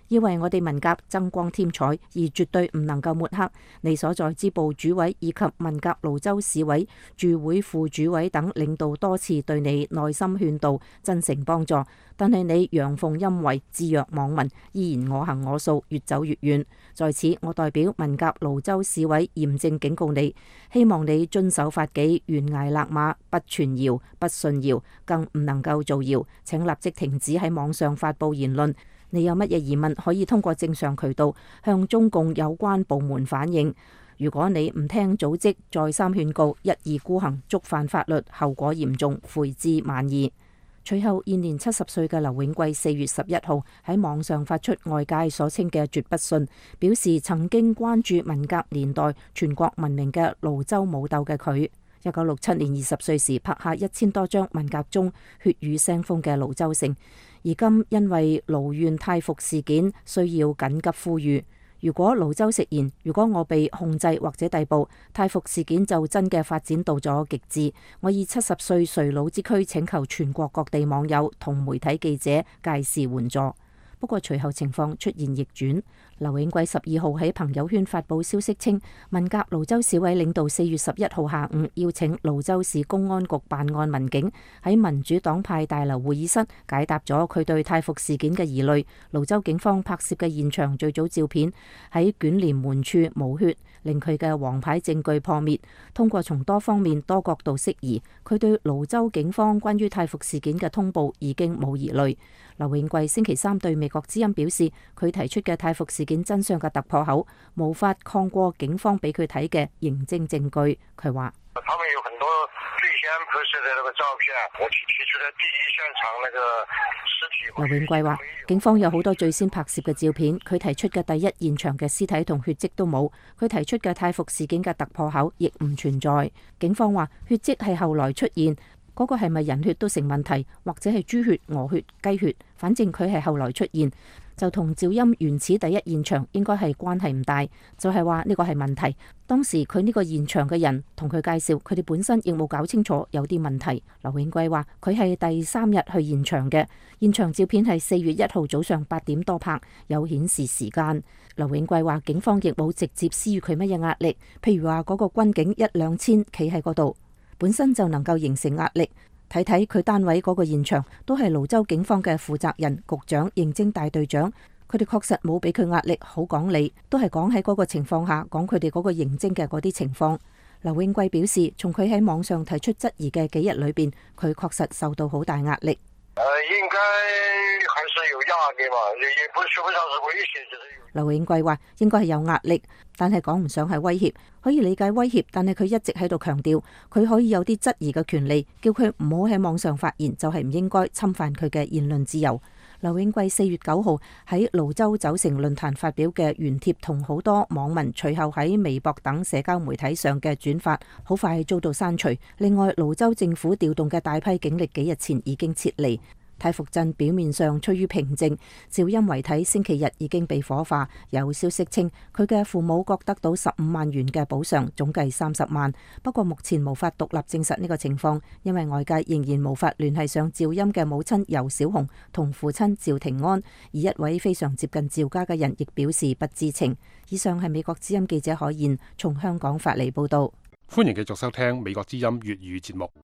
以為我哋文革增光添彩，而絕對唔能夠抹黑。你所在支部主委以及文革瀘州市委駐會副主委等領導多次對你耐心勸導、真誠幫助，但係你陽奉陰違、置若罔聞，依然我行我素，越走越遠。在此，我代表文革瀘州市委嚴正警告你，希望你遵守法紀，懸崖勒馬，不傳謠、不信謠，更唔能夠造謠。請立即停止喺網上發佈言論。你有乜嘢疑問，可以通過正常渠道向中共有關部門反映。如果你唔聽組織再三勸告，一意孤行，觸犯法律，後果嚴重，悔之晚矣。隨後，現年70歲嘅劉永貴4月11號喺網上發出外界所稱嘅絕筆信，表示曾經關注文革年代全國聞名嘅瀘州武鬥嘅佢，1967年20歲時拍下1000多張文革中血雨腥風嘅瀘州城。而今因為瀘縣太服事件，需要緊急呼籲：如果瀘州食言，如果我被控制或者逮捕，太服事件就真嘅發展到咗極致。我以70歲垂老之軀請求全國各地網友同媒體記者屆時援助。不過隨後情況出現逆轉，劉永貴12號喺朋友圈發布消息稱，文革瀘州市委領導4月11號下午邀請瀘州市公安局辦案民警喺民主黨派大樓會議室解答咗佢對太服事件嘅疑慮。瀘州警方拍攝嘅現場最早照片喺捲簾門處無血，令佢嘅王牌證據破滅。通過從多方面多角度釋疑，佢對瀘州警方關於太服事件嘅通報已經冇疑慮。劉永貴星期三對美國之音表示，佢提出嘅太服事件真相嘅突破口，無法抗過警方俾佢睇嘅刑偵證據。佢話：他們有很多最先拍攝的那個照片，我提出的第一現場那個屍體。劉永貴話：警方有好多最先拍攝嘅照片，佢提出嘅第一現場嘅屍體同血跡都冇。佢提出嘅太服事件嘅突破口亦唔存在。警方話血跡係後來出現。嗰個係咪人血都成問題，或者係豬血、鵝血、雞血，反正佢係後來出現，就同趙鑫原始第一現場應該係關係唔大，就係話呢個係問題。當時佢呢個現場嘅人同佢介紹，佢哋本身亦冇搞清楚有啲問題。劉永貴話佢係第3日去現場嘅，現場照片係4月1號早上8點多拍，有顯示時間。劉永貴話警方亦冇直接施予佢乜嘢壓力，譬如話嗰個軍警1、2千企喺嗰度，本身就能夠形成壓力。睇睇佢單位嗰個現場，都係瀘州警方嘅負責人、局長、刑偵大隊長，佢哋確實冇俾佢壓力，好講理，都係講喺嗰個情況下講佢哋嗰個刑偵嘅嗰啲情況。劉永貴表示，從佢喺網上提出質疑嘅幾日裏邊，佢確實受到好大壓力。 應該還是有壓力嘛，也不說不上是威脅，就是有。 劉永貴話應該係有壓力，但係講唔上係威脅，可以理解威脅，但係佢一直喺度強調，佢可以有啲質疑嘅權利，叫佢唔好喺網上發言，就係唔應該侵犯佢嘅言論自由。劉永貴4月9號喺瀘州酒城論壇發表嘅原帖，同好多網民隨後喺微博等社交媒體上嘅轉發，好快遭到刪除。另外，瀘州政府調動嘅大批警力幾日前已經撤離。太服鎮表面上趨於平靜，趙鑫遺體星期日已經被火化。有消息稱佢嘅父母各得到15萬元嘅補償，總計30萬。不過目前無法獨立證實呢個情況，因為外界仍然無法聯繫上趙鑫嘅母親游小紅同父親趙庭安，而一位非常接近趙家嘅人亦表示不知情。以上係美國之音記者海燕從香港發嚟報道。 歡迎繼續收聽美國之音粵語節目。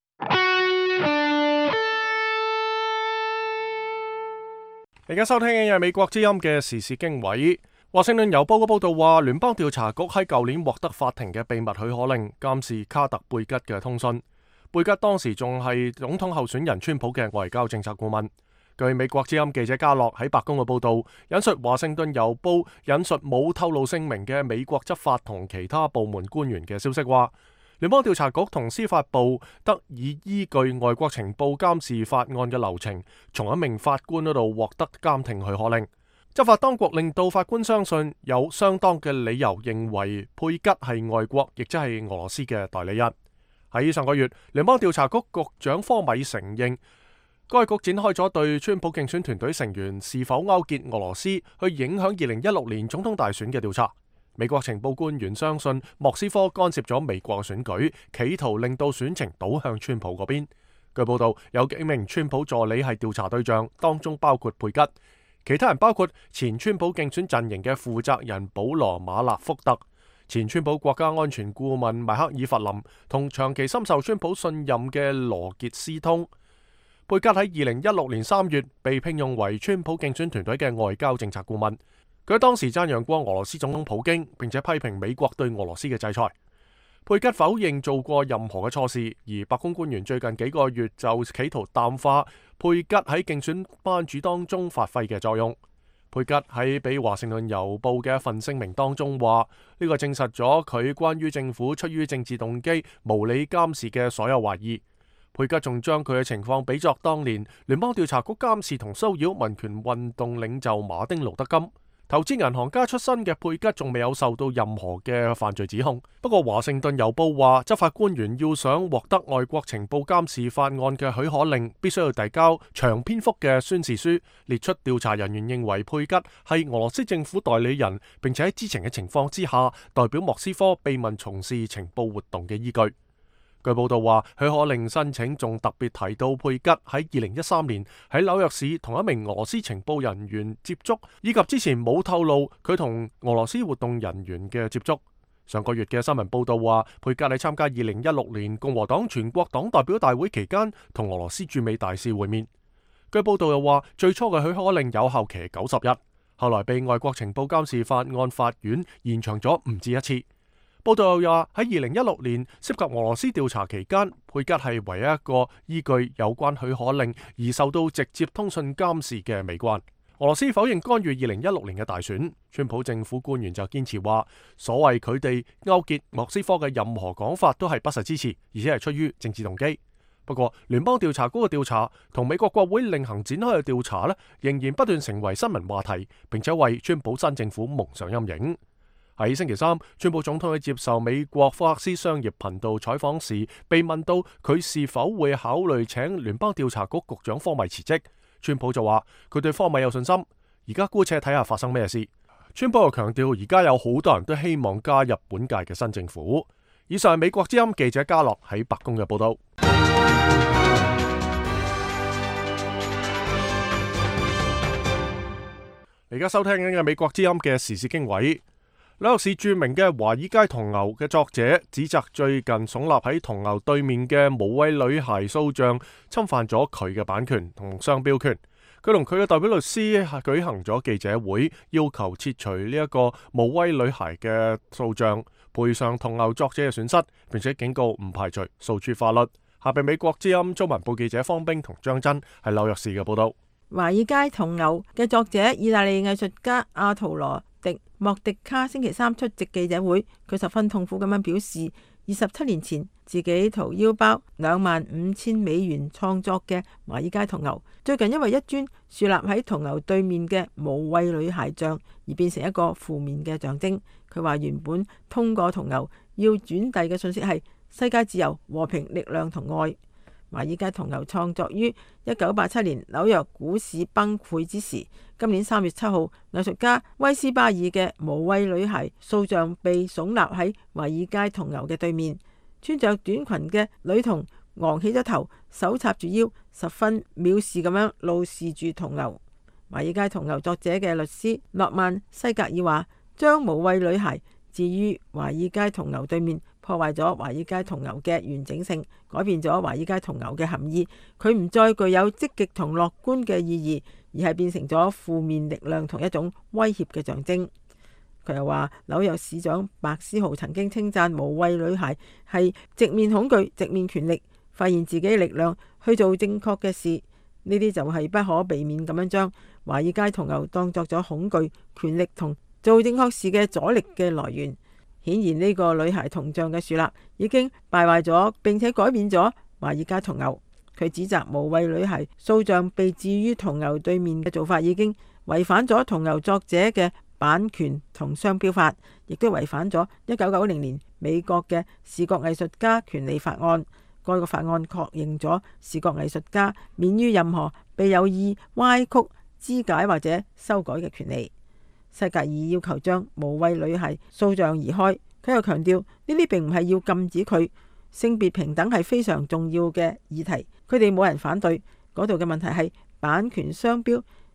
而家收聽嘅係美國之音嘅時事經緯。華盛頓郵報嘅報道話，聯邦調查局喺舊年獲得法庭嘅秘密許可令，監視卡特貝吉嘅通訊。貝吉當時仲係總統候選人川普嘅外交政策顧問。據美國之音記者加洛喺白宮嘅報道，引述華盛頓郵報引述冇透露姓名嘅美國執法同其他部門官員嘅消息話，聯邦調查局同司法部得以依據外國情報監視法案嘅流程，從一名法官嗰度獲得監聽許可令。執法當局令到法官相信有相當嘅理由認為佩吉係外國，亦即係俄羅斯嘅代理人。喺上個月，聯邦調查局局長科米承認，該局展開咗對川普競選團隊成員是否勾結俄羅斯去影響2016年總統大選嘅調查。美國情報官員相信莫斯科干涉咗美國嘅選舉，企圖令到選情倒向川普嗰邊。據報道，有幾名川普助理係調查對象，當中包括佩吉。 其他人包括前川普競選陣營嘅負責人保羅馬勒福特、前川普國家安全顧問邁克爾弗林同長期深受川普信任嘅羅傑斯通。佩吉喺2016年3月被聘用為川普競選團隊嘅外交政策顧問。佢當時讚揚過俄羅斯總統普京，並且批評美國對俄羅斯嘅制裁。佩吉否認做過任何嘅錯事，而白宮官員最近幾個月就企圖淡化佩吉喺競選班主當中發揮嘅作用。佩吉喺俾華盛頓郵報嘅一份聲明當中話，呢個證實咗佢關於政府出於政治動機無理監視嘅所有懷疑。佩吉仲將佢嘅情況比作當年聯邦調查局監視同騷擾民權運動領袖馬丁路德金。投資銀行家出身嘅佩吉仲未有受到任何嘅犯罪指控。不過華盛頓郵報話，執法官員要想獲得外國情報監視法案嘅許可令，必須要遞交長篇幅嘅宣示書，列出調查人員認為佩吉係俄羅斯政府代理人，並且喺知情嘅情況之下代表莫斯科秘密從事情報活動嘅依據。據報道話，許可令申請仲特別提到佩吉喺2013年喺紐約市同一名俄羅斯情報人員接觸，以及之前冇透露佢同俄羅斯活動人員嘅接觸。上個月嘅新聞報道話，佩吉喺參加2016年共和黨全國黨代表大會期間同俄羅斯駐美大使會面。據報道又話，最初嘅許可令有效期90日，後來被外國情報監視法案法院延長咗唔止一次。報道又話喺2016年涉及俄羅斯調查期間，佩吉係唯一一個依據有關許可令而受到直接通訊監視嘅美國人。俄羅斯否認干預2016年嘅大選，川普政府官員就堅持話，所謂佢哋勾結莫斯科嘅任何講法都係不實之詞，而且係出於政治動機。不過聯邦調查局嘅調查同美國國會另行展開嘅調查呢，仍然不斷成為新聞話題，並且為川普新政府蒙上陰影。喺星期三，川普總統喺接受美國福克斯商業頻道採訪時，被問到佢是否會考慮請聯邦調查局局長科米辭職，川普就話佢對科米有信心，而家姑且睇下發生咩事。川普又強調，而家有好多人都希望加入本屆嘅新政府。以上係美國之音記者嘉樂喺白宮嘅報道。而家收聽緊嘅美國之音嘅時事經緯。紐約市著名嘅華爾街銅牛嘅作者指責最近聳立喺銅牛對面嘅無畏女孩塑像侵犯咗佢嘅版權同商標權。佢同佢嘅代表律師舉行咗記者會，要求撤除呢一個無畏女孩嘅塑像，賠償銅牛作者嘅損失，並且警告唔排除訴諸法律。下邊美國之音中文部記者方冰同張真喺紐約市嘅報道。 華爾街銅牛嘅作者意大利藝術家阿圖羅迪莫迪卡星期三出席記者會，佢十分痛苦咁樣表示，27年前自己掏腰包25,000美元創作嘅華爾街銅牛，最近因為一尊豎立喺銅牛對面嘅無畏女孩像而變成一個負面嘅象徵。佢話原本通過銅牛要轉遞嘅信息係世界自由、和平、力量同愛。華爾街銅牛創作於1987年紐約股市崩潰之時。今年3月7號，藝術家威斯巴爾嘅無畏女孩塑像被聳立喺華爾街銅牛嘅對面，穿着短裙嘅女童昂起咗頭，手插住腰，十分藐視咁樣怒視住銅牛。華爾街銅牛作者嘅律師諾曼西格爾話，將無畏女孩置於華爾街銅牛對面，破壞咗華爾街銅牛嘅完整性，改變咗華爾街銅牛嘅含義。佢唔再具有積極同樂觀嘅意義，而係變成咗負面力量同一種威脅嘅象徵。佢又話，紐約市長白思豪曾經稱讚無畏女孩係直面恐懼、直面權力，發現自己嘅力量去做正確嘅事。呢啲就係不可避免咁樣將華爾街銅牛當作咗恐懼、權力同做正確事嘅阻力嘅來源。顯然呢個女孩銅像嘅樹立已經敗壞咗，並且改變咗華爾街銅牛。佢指責無畏女孩塑像被置於銅牛對面嘅做法已經違反咗銅牛作者嘅版權同商標法，亦都違反咗1990年美國嘅視覺藝術家權利法案。該個法案確認咗視覺藝術家免於任何被有意歪曲、肢解或者修改嘅權利。西格爾要求將無畏女孩塑像移開，佢又強調呢啲並唔係要禁止佢。性別平等係非常重要嘅議題，佢哋冇人反對。嗰度嘅問題係版權商標，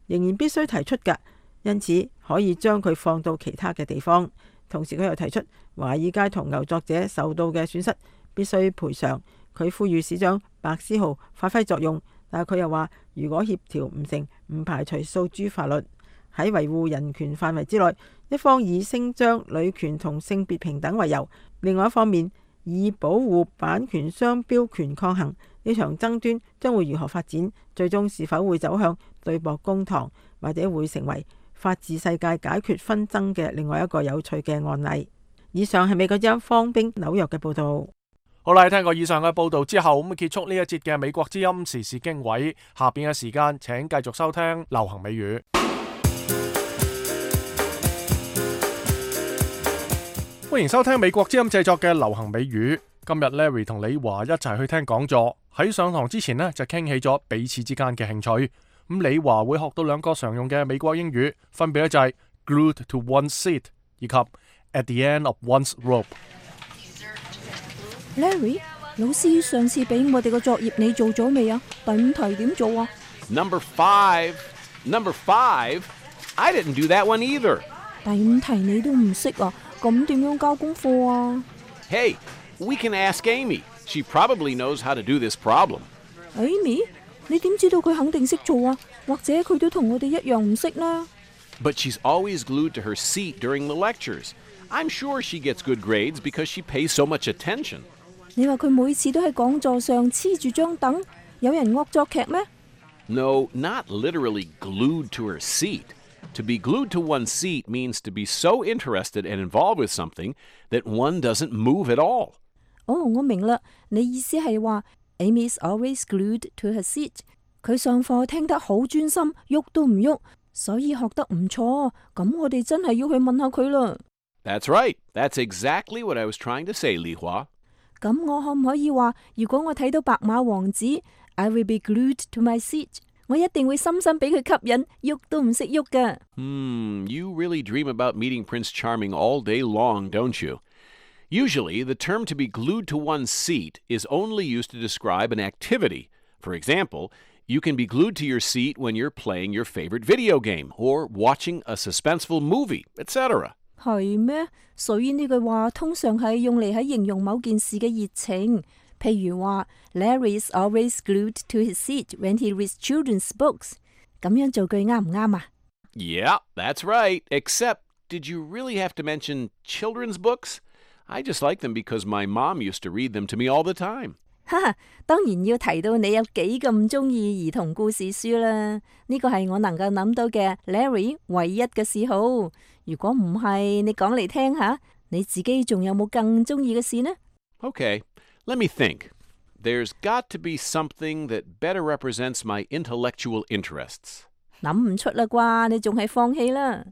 仍然必須提出㗎，因此可以將佢放到其他嘅地方。同時佢又提出華爾街銅牛作者受到嘅損失必須賠償。佢呼籲市長白思豪發揮作用，但係佢又話如果協調唔成，唔排除訴諸法律。喺維護人權範圍之內，一方以聲張女權同性別平等為由，另外一方面以保護版權商標權抗衡。呢場爭端將會如何發展？最終是否會走向對簿公堂，或者會成為法治世界解決紛爭嘅另外一個有趣嘅案例？以上係美國之音方冰紐約嘅報道。 好啦，聽過以上嘅報道之後，咁結束呢一節嘅美國之音時事經緯。下邊嘅時間，請繼續收聽流行美語。歡迎收聽美國之音製作嘅流行美語。今日 Larry 同李華一齊去聽講座。喺上堂之前呢，就傾起咗彼此之間嘅興趣。咁李華會學到兩個常用嘅美國英語，分別咧就係 glued to one's seat 以及 at the end of one's rope。Larry， 老師上次俾我哋個作業你做咗未啊？第5題點做啊？ Number five, I didn't do that one either. 第5題你都唔識啊？咁點樣交功課啊？ Hey, we can ask Amy. She probably knows how to do this problem. Amy， 你點知道佢肯定識做啊？或者佢都同我哋一樣唔識呢？ But she's always glued to her seat during the lectures. I'm sure she gets good grades because she pays so much attention. 你話佢每次都喺講座上黐住張凳，有人惡作劇咩？ No, not literally glued to her seat. To be glued to one's seat means to be so interested and involved with something that one doesn't move at all. 哦，我明啦，你意思係話 Amy's always glued to her seat。佢上課聽得好專心，喐都唔喐，所以學得唔錯。咁我哋真係要去問下佢啦。 That's right. That's exactly what I was trying to say, Li Hua. 咁我可唔可以話，如果我睇到白馬王子 ，I will be glued to my seat。我一定會深深俾佢吸引，喐都唔識喐㗎。 You really dream about meeting Prince Charming all day long, don't you? Usually, the term to be glued to one's seat is only used to describe an activity. For example, you can be glued to your seat when you're playing your favorite video game or watching a suspenseful movie, etc. 係咩？所以呢句話通常係用嚟喺形容某件事嘅熱情。譬如話 Larry is always glued to his seat when he reads children's books。咁樣造句啱唔啱啊？ Yeah, that's right. Except, did you really have to mention children's books? I just like them because my mom used to read them to me all the time. 哈哈，當然要提到你有幾咁中意兒童故事書啦。呢個係我能夠諗到嘅 Larry 唯一嘅嗜好。如果唔係，你講嚟聽下，你自己仲有冇更中意嘅事呢？ Okay, let me think. There's got to be something that better represents my intellectual interests. 諗唔出啦啩，你仲係放棄啦。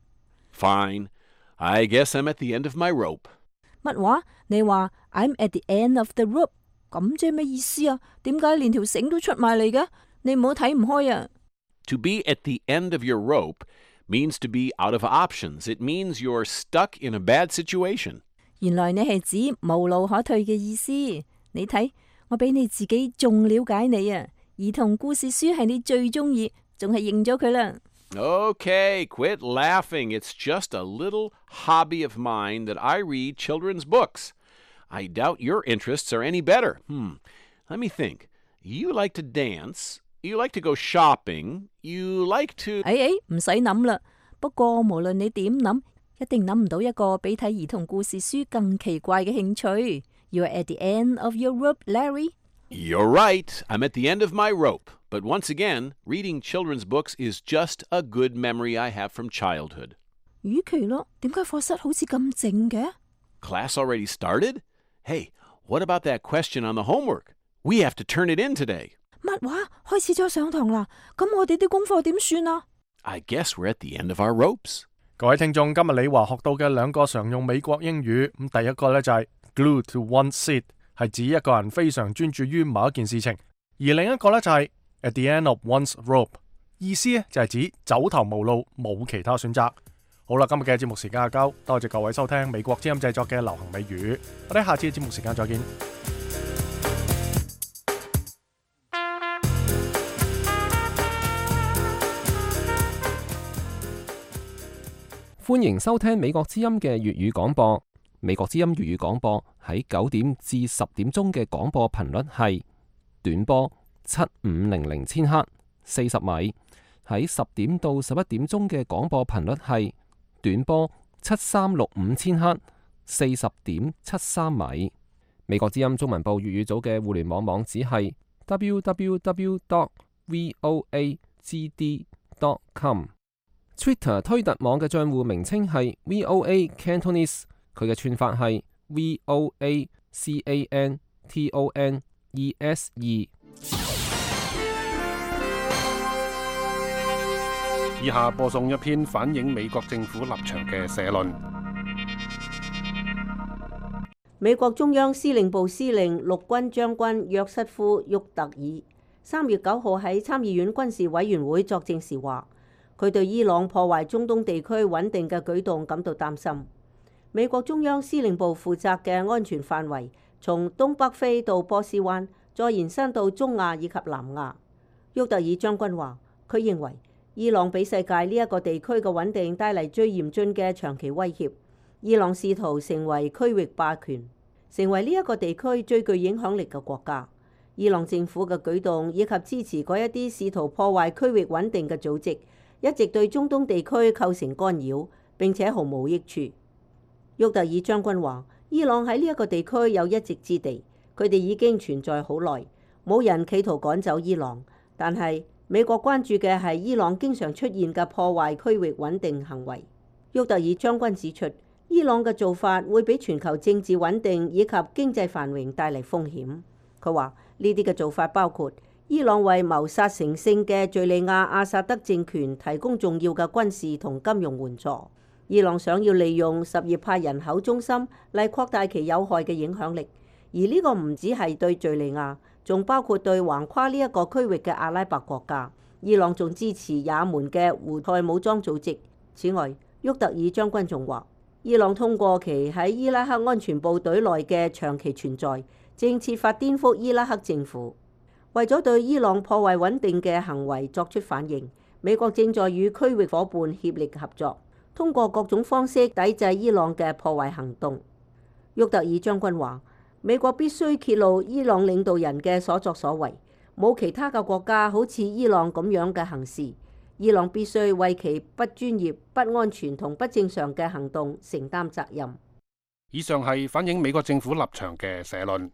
Fine. I guess I'm at the end of my rope. 乜話？你話 I'm at the end of the rope， 咁即係咩意思啊？點解連條繩都出埋嚟嘅？你唔好睇唔開啊！ To be at the end of your rope means to be out of options. It means you're stuck in a bad situation. 原來你係指無路可退嘅意思。你睇，我比你自己仲了解你啊！兒童故事書係你最中意，仲係認咗佢啦。 Okay, quit laughing. It's just a little hobby of mine that I read children's books. I doubt your interests are any better. Let me think. You like to dance. You like to go shopping. You like to... 唔使諗啦。不過無論你點諗，一定諗唔到一個比睇兒童故事書更奇怪嘅興趣。You're at the end of your rope, Larry. You're right. I'm at the end of my rope. But once again, reading children's books is just a good memory I have from childhood. 與其咯，點解課室好似咁靜嘅？ Class already started? Hey, what about that question on the homework? We have to turn it in today. 乜話？開始咗上堂啦？咁我哋啲功課點算啊？ I guess we're at the end of our ropes. 各位聽眾，今日李華學到嘅兩個常用美國英語，咁第一個呢就係 glued to one's seat， 係指一個人非常專注於某一件事情，而另一個呢就係at the end of one's rope， 意思呢就係指走投無路，冇其他選擇。好啦，今日嘅節目時間夠，多謝各位收聽美國之音製作嘅流行美語，我哋下次嘅節目時間再見。 歡迎收聽美國之音嘅粵語廣播。美國之音粵語廣播喺9點至10點鐘嘅廣播頻率係短波7500千赫40米，喺10點到11點鐘嘅廣播頻率係短波7365千赫40.73米。美國之音中文部粵語組嘅互聯網網址係 www.voagd.com。Twitter 推特網嘅賬戶名稱係 VOA Cantonese， 佢嘅串法係 VOACANTONESE。 以下播送一篇反映美國政府立場嘅社論。 美國中央司令部司令陸軍將軍約瑟夫·沃特爾3月9號喺參議院軍事委員會作證時話，佢對伊朗破壞中東地區穩定嘅舉動感到擔心。美國中央司令部負責嘅安全範圍從東北非到波斯灣，再延伸到中亞以及南亞。沃特爾將軍話，佢認為伊朗俾世界呢一個地區嘅穩定帶嚟最嚴峻嘅長期威脅。伊朗試圖成為區域霸權，成為呢一個地區最具影響力嘅國家。伊朗政府嘅舉動以及支持嗰一啲試圖破壞區域穩定嘅組織，一直對中東地區構成干擾，並且毫無益處。沃特爾將軍話，伊朗喺呢一個地區有一席之地，佢哋已經存在好耐，冇人企圖趕走伊朗。但係美國關注嘅係伊朗經常出現嘅破壞區域穩定行為。沃特爾將軍指出，伊朗嘅做法會俾全球政治穩定以及經濟繁榮帶嚟風險。佢話呢啲嘅做法包括伊朗為謀殺成性嘅敘利亞阿薩德政權提供重要嘅軍事同金融援助。伊朗想要利用什葉派人口中心嚟擴大其有害嘅影響力，而呢個唔只係對敘利亞，仲包括對橫跨呢一個區域嘅阿拉伯國家。伊朗仲支持也門嘅胡塞武裝組織。此外，沃特爾將軍仲話，伊朗通過其喺伊拉克安全部隊內嘅長期存在，正設法顛覆伊拉克政府。為咗對伊朗破壞穩定嘅行為作出反應，美國正在與區域夥伴協力合作，通過各種方式抵制伊朗嘅破壞行動。沃特爾將軍話，美國必須揭露伊朗領導人嘅所作所為，冇其他嘅國家好似伊朗咁樣嘅行事。伊朗必須為其不專業、不安全同不正常嘅行動承擔責任。 以上係反映美國政府立場嘅社論。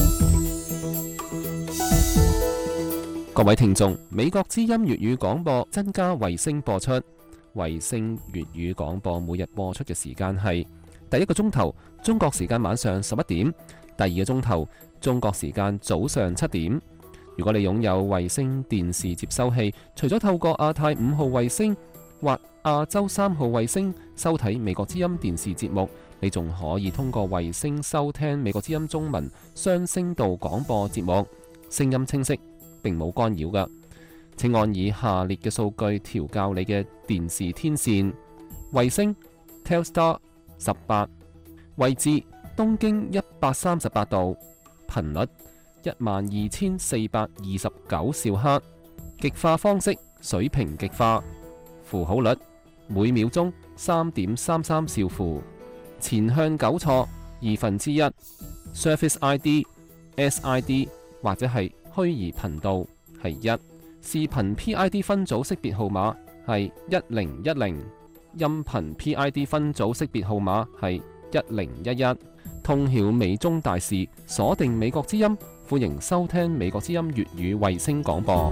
各位聽眾，美國之音粵語廣播增加衛星播出。衛星粵語廣播每日播出嘅時間係第一個鐘頭中國時間晚上11點，第二個鐘頭中國時間早上7點。如果你擁有衛星電視接收器，除咗透過亞太5號衛星或亞洲3號衛星收睇美國之音電視節目，你仲可以通過衛星收聽美國之音中文雙聲道廣播節目，聲音清晰，並冇干擾㗎。請按以下列嘅數據調校你嘅電視天線：衛星 Telstar 18，位置東經138度，頻率12429兆赫，極化方式水平極化，符號率每秒鐘3.33兆符，前向糾錯1/2， Surface ID、SID 或者係虛擬頻道係1，視頻 PID 分組識別號碼係1010，音頻 PID 分組識別號碼係1011。通曉美中大事，鎖定美國之音，歡迎收聽美國之音粵語衛星廣播。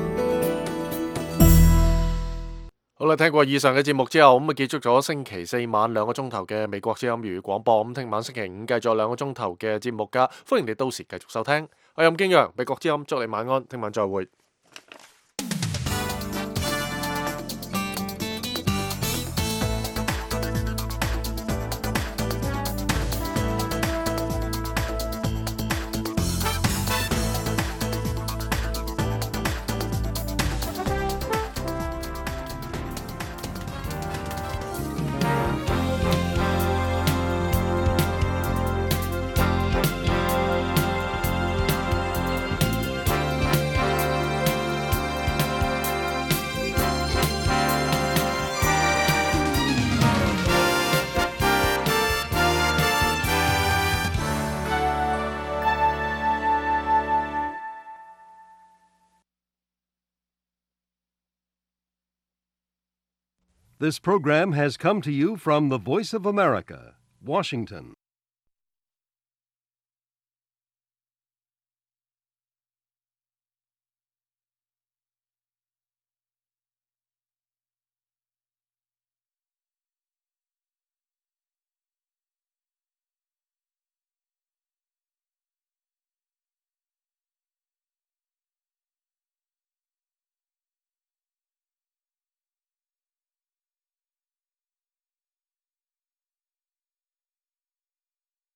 好啦，聽過以上嘅節目之後，咁啊結束咗星期四晚2個鐘頭嘅美國之音粵語廣播。咁聽晚星期五繼續2個鐘頭嘅節目噶，歡迎你到時繼續收聽。我係任敬陽，美國之音，祝你晚安，聽晚再會。 This program has come to you from the Voice of America, Washington.